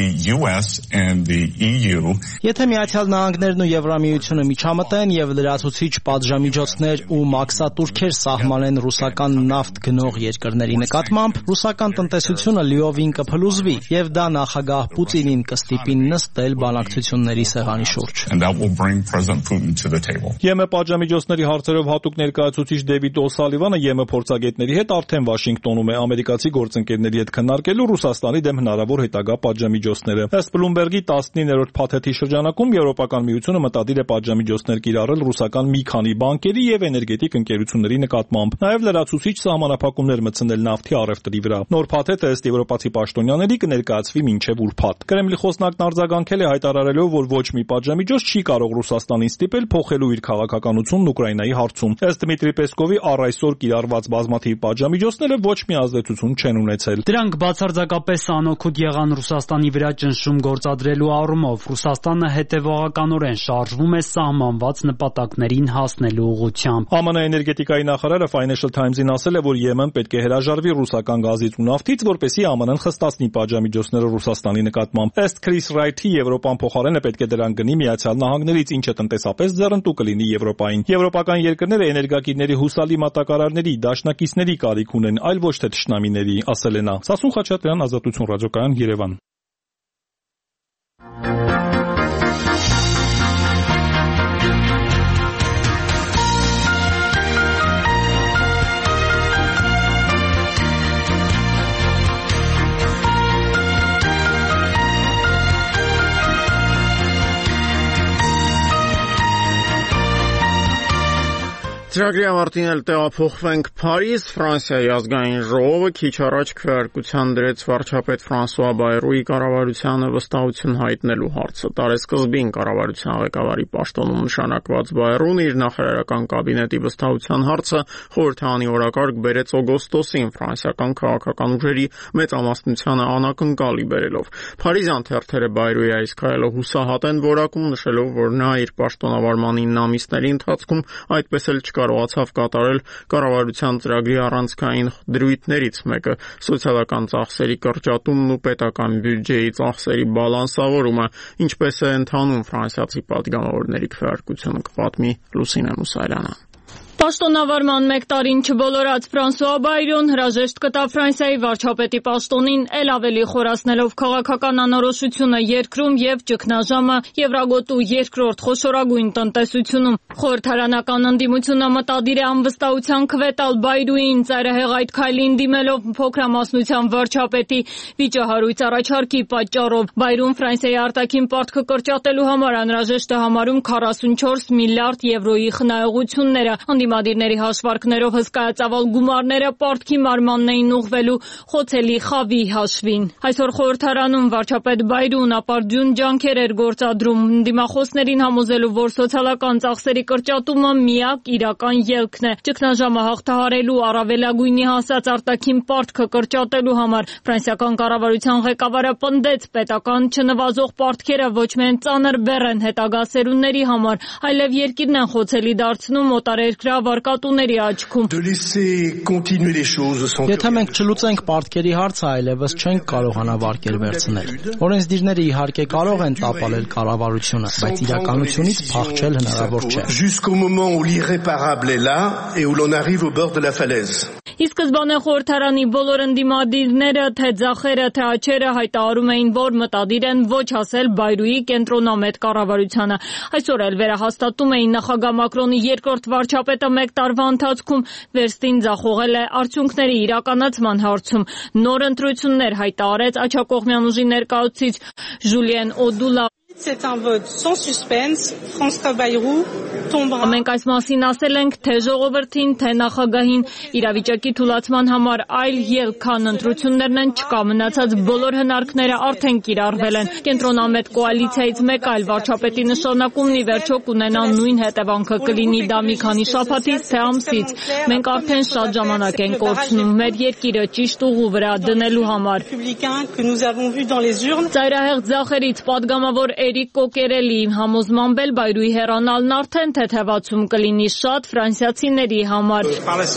Speaker 25: Եթե Միացյալ Նահանգներն ու Եվրամիությունը միջամտեն եւ լրացուցիչ պատժամիջոցներ ու մաքսատուրքեր սահմանեն ռուսական նավթ գնող երկրների նկատմամբ, ռուսական տնտեսությունը լիովին կփլուզվի եւ դա նախագահ Պուտինին կստիպի նստել բանակցությունների սեղանի շուրջ։
Speaker 17: ԵՄ պատժամիջոցների հարցերով հատուկ ներկայացուցիչ Դեվիդ Օ'Սալիվանը ԵՄ փորձագետների հետ արդեն Վաշինգտոնում է ամերիկացի գործընկերների հետ քննարկելու Ռուսաստանի դեմ հնարավոր հետագա պատժամիջոցները։ Ըստ Բլումբերգի 19-րդ փաթեթի շրջանակում Եվրոպական միությունը մտադիր է պատժամիջոցներ կիրառել ռուսական մի քանի բանկերի եւ էներգետիկ ընկերությունների նկատմամբ, նաեւ լրացուցիչ սահմանափակումներ մտցնել նավթի առևտրի վրա։ Նոր փաթեթը ըստ եվրոպացի պաշտոնյաների կներկայացվի մինչեւ ուրբաթ։ Կրեմլի խոսնակն արձագանքել է հայտարարելով, որ ոչ մի պատժամիջոց չի կարող Ռուսաստանին ստիպել փոխելու իր քաղաքականությունն Ուկրաինայի հարցում։ Ըստ Դմիտրի Պեսկովի, առ այսօր կիրառված բազմաթիվ պատժամիջոցները ոչ մի ազդեցություն չեն ունեցել։
Speaker 3: Դրանք բացարձակապես անօգուտ եղան Ռուսաստանի վրա ճնշում գործադրելու առումով։ Ռուսաստանը հետևողականորեն շարժվում է սահմանված նպատակներին հասնելու ուղղությամբ։
Speaker 17: ԱՄՆ էներգետիկայի նախարարը Financial Times-ին ասել է, որ ԵՄ-ն պետք է հրաժարվի ռուսական գազից ու նավթից, որպեսզի ԱՄՆ-ն խստացնի պատժամիջոցները Ռուսաստանի նկատմամբ։ Ըստ Քրիս Ռայթի, Եվրոպան փոխարենը պետք է դրան գնի Միացյալ Նահանգներից, ինչը տնտեսապես ձեռնտու կլինի Եվրոպային։ Եվրոպական երկրները էներգակիրների հուսալի մատակարարների, դաշնակիցների կարիք ունեն, այլ ոչ թե թշնամիների, ասել է նա։ Սասուն Խաչատրյան, Ազատություն ռադիոկայան, Երևան։
Speaker 1: Ծրագրի ավարտին էլ տեղափոխվենք Փարիզ, Ֆրանսիայի ազգային ժողովը քիչ առաջ քվեարկության դրեց վարչապետ Ֆրանսուଆ Բայրույի կառավարությանը վստահություն հայտնելու հարցը։ Տարեսկզբին կառավարության ղեկավարի պաշտոնում նշանակված Բայրուն իր նախարարական կաբինետի վստահության հարցը խորհրդարանի օրակարգ բերեց օգոստոսին ֆրանսիական քաղաքական ուժերի մեծամասնությանը անակնկալի բերելով։ Փարիզյան թերթերը Բայրույի այս քայլը հուսահատ են որակում, նշելով, որ նա իր պաշտոնավարման 9 ամիսների ընթացքում այդպես էլ կարողացավ կատարել կառավարության ծրագրի առանցքային դրույթներից մեկը՝ սոցիալական ծախսերի կրճատումն ու պետական բյուջեի ծախսերի բալանսավորումը, ինչպես է ընթանում ֆրանսիացի պատգամավորների քվեարկությունը, կպատմի Լուսինե Մուսարյանը։
Speaker 7: Պաշտոնավարման 1 տարին չբոլորած Ֆրանսուଆ Բայրոն հրաժեշտ կտավ Ֆրանսիայի վարչապետի պաշտոնին, էլ ավելի խորացնելով քաղաքական անորոշությունը երկրում եւ ճգնաժամը Եվրագոտու երկրորդ խոշորագույն տնտեսությունում։ Խորհրդարանական ընդդիմությունը մտադիր է անվստահության քվետալ Բայրույին ծայրահեղ այդ քայլին դիմելով փոքրամասնության վարչապետի վիճահարույց առաջարկի պատճառով։ Բայրուն Ֆրանսիայի արտաքին պարտքը կրճատելու համար անհրաժեշտ է համարում 44 միլիարդ եվրոյի խնայողությունները։ Ընդդիմադիրների հաշվարկներով հսկայածավալ գումարները պարտքի մարմանն էին ուղղվելու խոցելի խավի հաշվին։ Այսօր խորհրդարանում վարչապետ Բայրուն ապարդյուն ջանքեր էր գործադրում ընդդիմախոսներին համոզելու, որ սոցիալական ծախսերի կրճատումը միակ իրական ելքն է։ Ճգնաժամը հաղթահարելու առավելագույնի հասած արտաքին պարտքը կրճատելու համար ֆրանսիական կառավարության ղեկավարը պնդեց պետական չնվազող պարտքերը ոչ միայն ծանր բեռ են հետագա սերունդների համար, այլև երկիրն են խոցելի դարձնում օտարերկրյա վարկատուների աչքում։
Speaker 25: Եթե մենք չլուծենք պարտքերի հարցը, այլևս չենք կարողանա վարկեր վերցնել։ Օրենսդիրները իհարկե կարող են տապալել կառավարությունը, բայց իրականությունից փախչել հնարավոր չէ։
Speaker 7: Ի սկզբանե խորհրդարանի բոլոր ընդդիմադիրները, թե ձախերը, թե աջերը հայտարարում էին, որ մտադիր են ոչ ասել Բայրույի կենտրոնամետ կառավարությանը։ Այսօր էլ վերահաստատում էին նախագահ Մակրոնի երկրորդ վարչապետը 1 տարվա ընթացքում վերստին ձախողել է արդյունքների իրականացման հարցում։ Նոր ընտրություններ հայտարարեց աջակողմյան ուժի ներկայացուցիչ Ժուլիեն Օդուլա։ Մենք այս մասին ասել ենք թե ժողովրդին, թե նախագահին, իրավիճակի թուլացման համար այլ ելք, քան ընտրություններն են չկա, մնացած բոլոր հնարքները արդեն կիրառվել են։ Կենտրոնամետ կոալիցիայից մեկ այլ վարչապետի նշանակումն ի վերջո կունենա նույն հետևանքը, կլինի դա մի քանի շաբաթից թե ամսից։ Մենք արդեն շատ ժամանակ ենք կորցնում մեր երկիրը ճիշտ ուղու վրա դնելու համար։ Ծայրահեղ ձախերից պատգամավոր Էրիկ Կոկերելի համոզմամբ էլ Բայրույի հեռանալն արդեն թեթևացում կլինի շատ ֆրանսիացիների համար։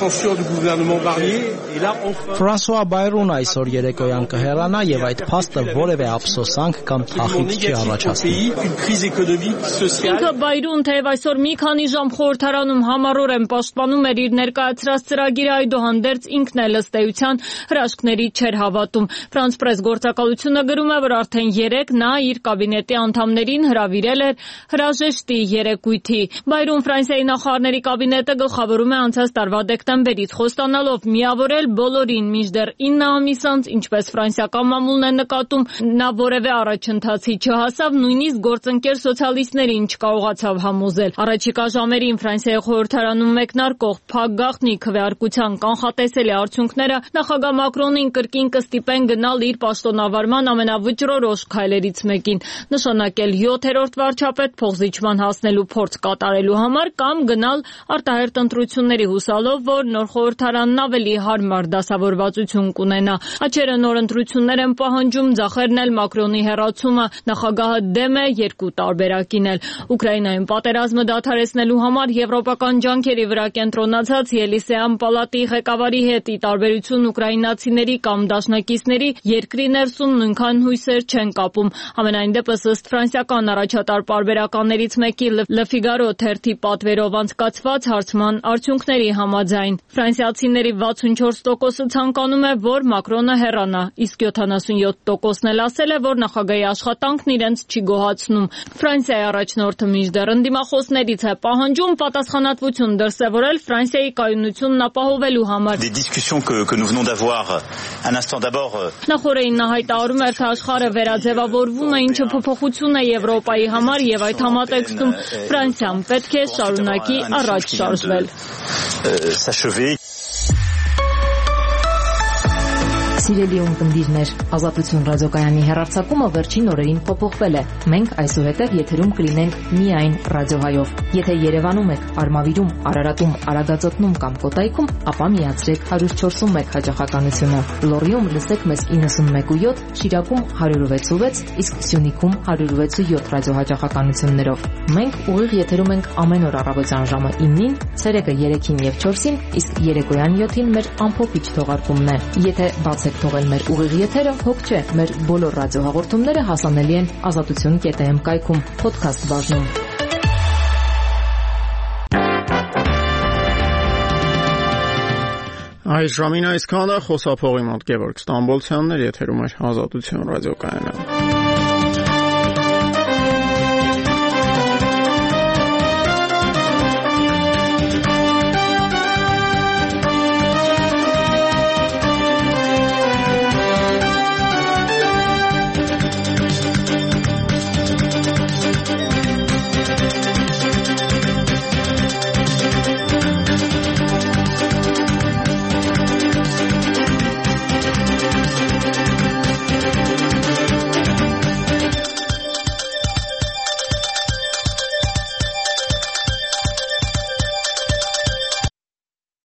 Speaker 25: Ֆրանսուଆ Բայրուն այսօր երեկոյան կհեռանա եւ այդ փաստը որևէ ափսոսանք կամ թախիծ չի առաջացնի։
Speaker 7: Ինքը Բայրուն թեև այսօր մի քանի ժամ խորհրդարանում համառորեն պաշտպանում էր իր ներկայացրած ծրագիրը, այդուհանդերձ ինքն էլ ըստ էության հրաշքների չէր հավատում։ France Press գործակալությունը գրում է, որ արդեն 3 նա իր կաբինետի անդամներին հրավիրել էր հրաժեշտի երեկույթի։ Բայրուն Ֆրանսիայի նախարարների կաբինետը գլխավորում է անցած տարվա դեկտեմբերից, խոստանալով միավորել բոլորին, մինչդեռ 9 ամիս անց, ինչպես ֆրանսիական մամուլն է նկատում, նա որևէ առաջընթացի չհասավ, նույնիսկ գործընկեր սոցիալիստներին չկարողացավ համոզել։ Առաջիկա ժամերին Ֆրանսիայի խորհրդարանում մեկնարկող փակ գաղտնի քվեարկության կանխատեսելի արդյունքները նախագահ Մակրոնին կրկին կստիպեն գնալ իր պաշտոնավարման ամենավճռորոշ քայլերից մեկին, նշանակել 7-րդ վարչապետ փոխզիջման հասնելու փորձ կատարելու համար կամ գնալ արտահերթ ընտրությունների հուսալով, որ նոր խորհրդարանն ավելի հարմար դասավորվածություն կունենա։ Աչերը նոր ընտրություններ են պահանջում, ձախերն էլ Մակրոնի հեռացումը, նախագահը դեմ է երկու տարբերակին էլ։ Ուկրաինայում պատերազմը դադարեցնելու համար եվրոպական ջանքերի վրա կենտրոնացած Ելիսեյան պալատի ղեկավարի հետ ի տարբերություն ուկրաինացիների կամ դաշնակիցների երկրի ներսում նույնքան հույսեր չեն կապում։ Ամենայն դեպս ըստ ֆրանսիական առաջատար պարբերականներից մեկի Le Figaro թերթի պատվերով անցկացված հարցման արդյունքների համաձայն ֆրանսիացիների 64%-ը ցանկանում է, որ Մակրոնը հեռանա, իսկ 77%-ն էլ ասել է, որ նախագահի աշխատանքն իրենց չի գոհացնում։ Ֆրանսիայի առաջնորդը մինչդեռ ընդդիմախոսներից է պահանջում պատասխանատվություն դրսևորել Ֆրանսիայի կայունությունն ապահովելու համար։ Նախորդին նա հայտարարում էր, թե աշխարհը վերաձևավորվում է, ինչը փոփոխություն հաջողություն է Եվրոպայի համար եւ այդ համատեքստում Ֆրանսիան պետք է շարունակի առաջ շարժվել։
Speaker 8: Սիրելի ունկնդիրներ, Ազատություն ռադիոկայանի հեռարձակումը վերջին օրերին փոփոխվել է։ Մենք այսուհետև եթերում կլինենք միայն ռադիոհայով։ Եթե Երևանում եք, Արմավիրում, Արարատում, Արագածոտնում կամ Կոտայքում, ապա միացրեք 104.1 հաճախականությունը։ Լոռիում լսեք մեզ 91.7, Շիրակում 106.6, իսկ Սյունիքում 106.7 ռադիոհաճախականություններով։ Մենք ուղիղ եթերում ենք ամեն օր առավոտյան ժամը 9-ին, ցերեկը 3-ին եւ 4-ին, իսկ երեկոյան 7-ին մեր ամփոփիչ թողարկումն է։ Եթե բացեք թողել մեր ուղիղ եթերը, հոգ չէ, մեր բոլոր ռադիոհաղորդումները հասանելի են azatutun.am կայքում, podcast բաժնում։
Speaker 1: Այս ժամին այսքանը, խոսափողի մոտ Գևորգ Ստամբոլցյանն էր, եթերում էր Ազատություն ռադիոկայանը։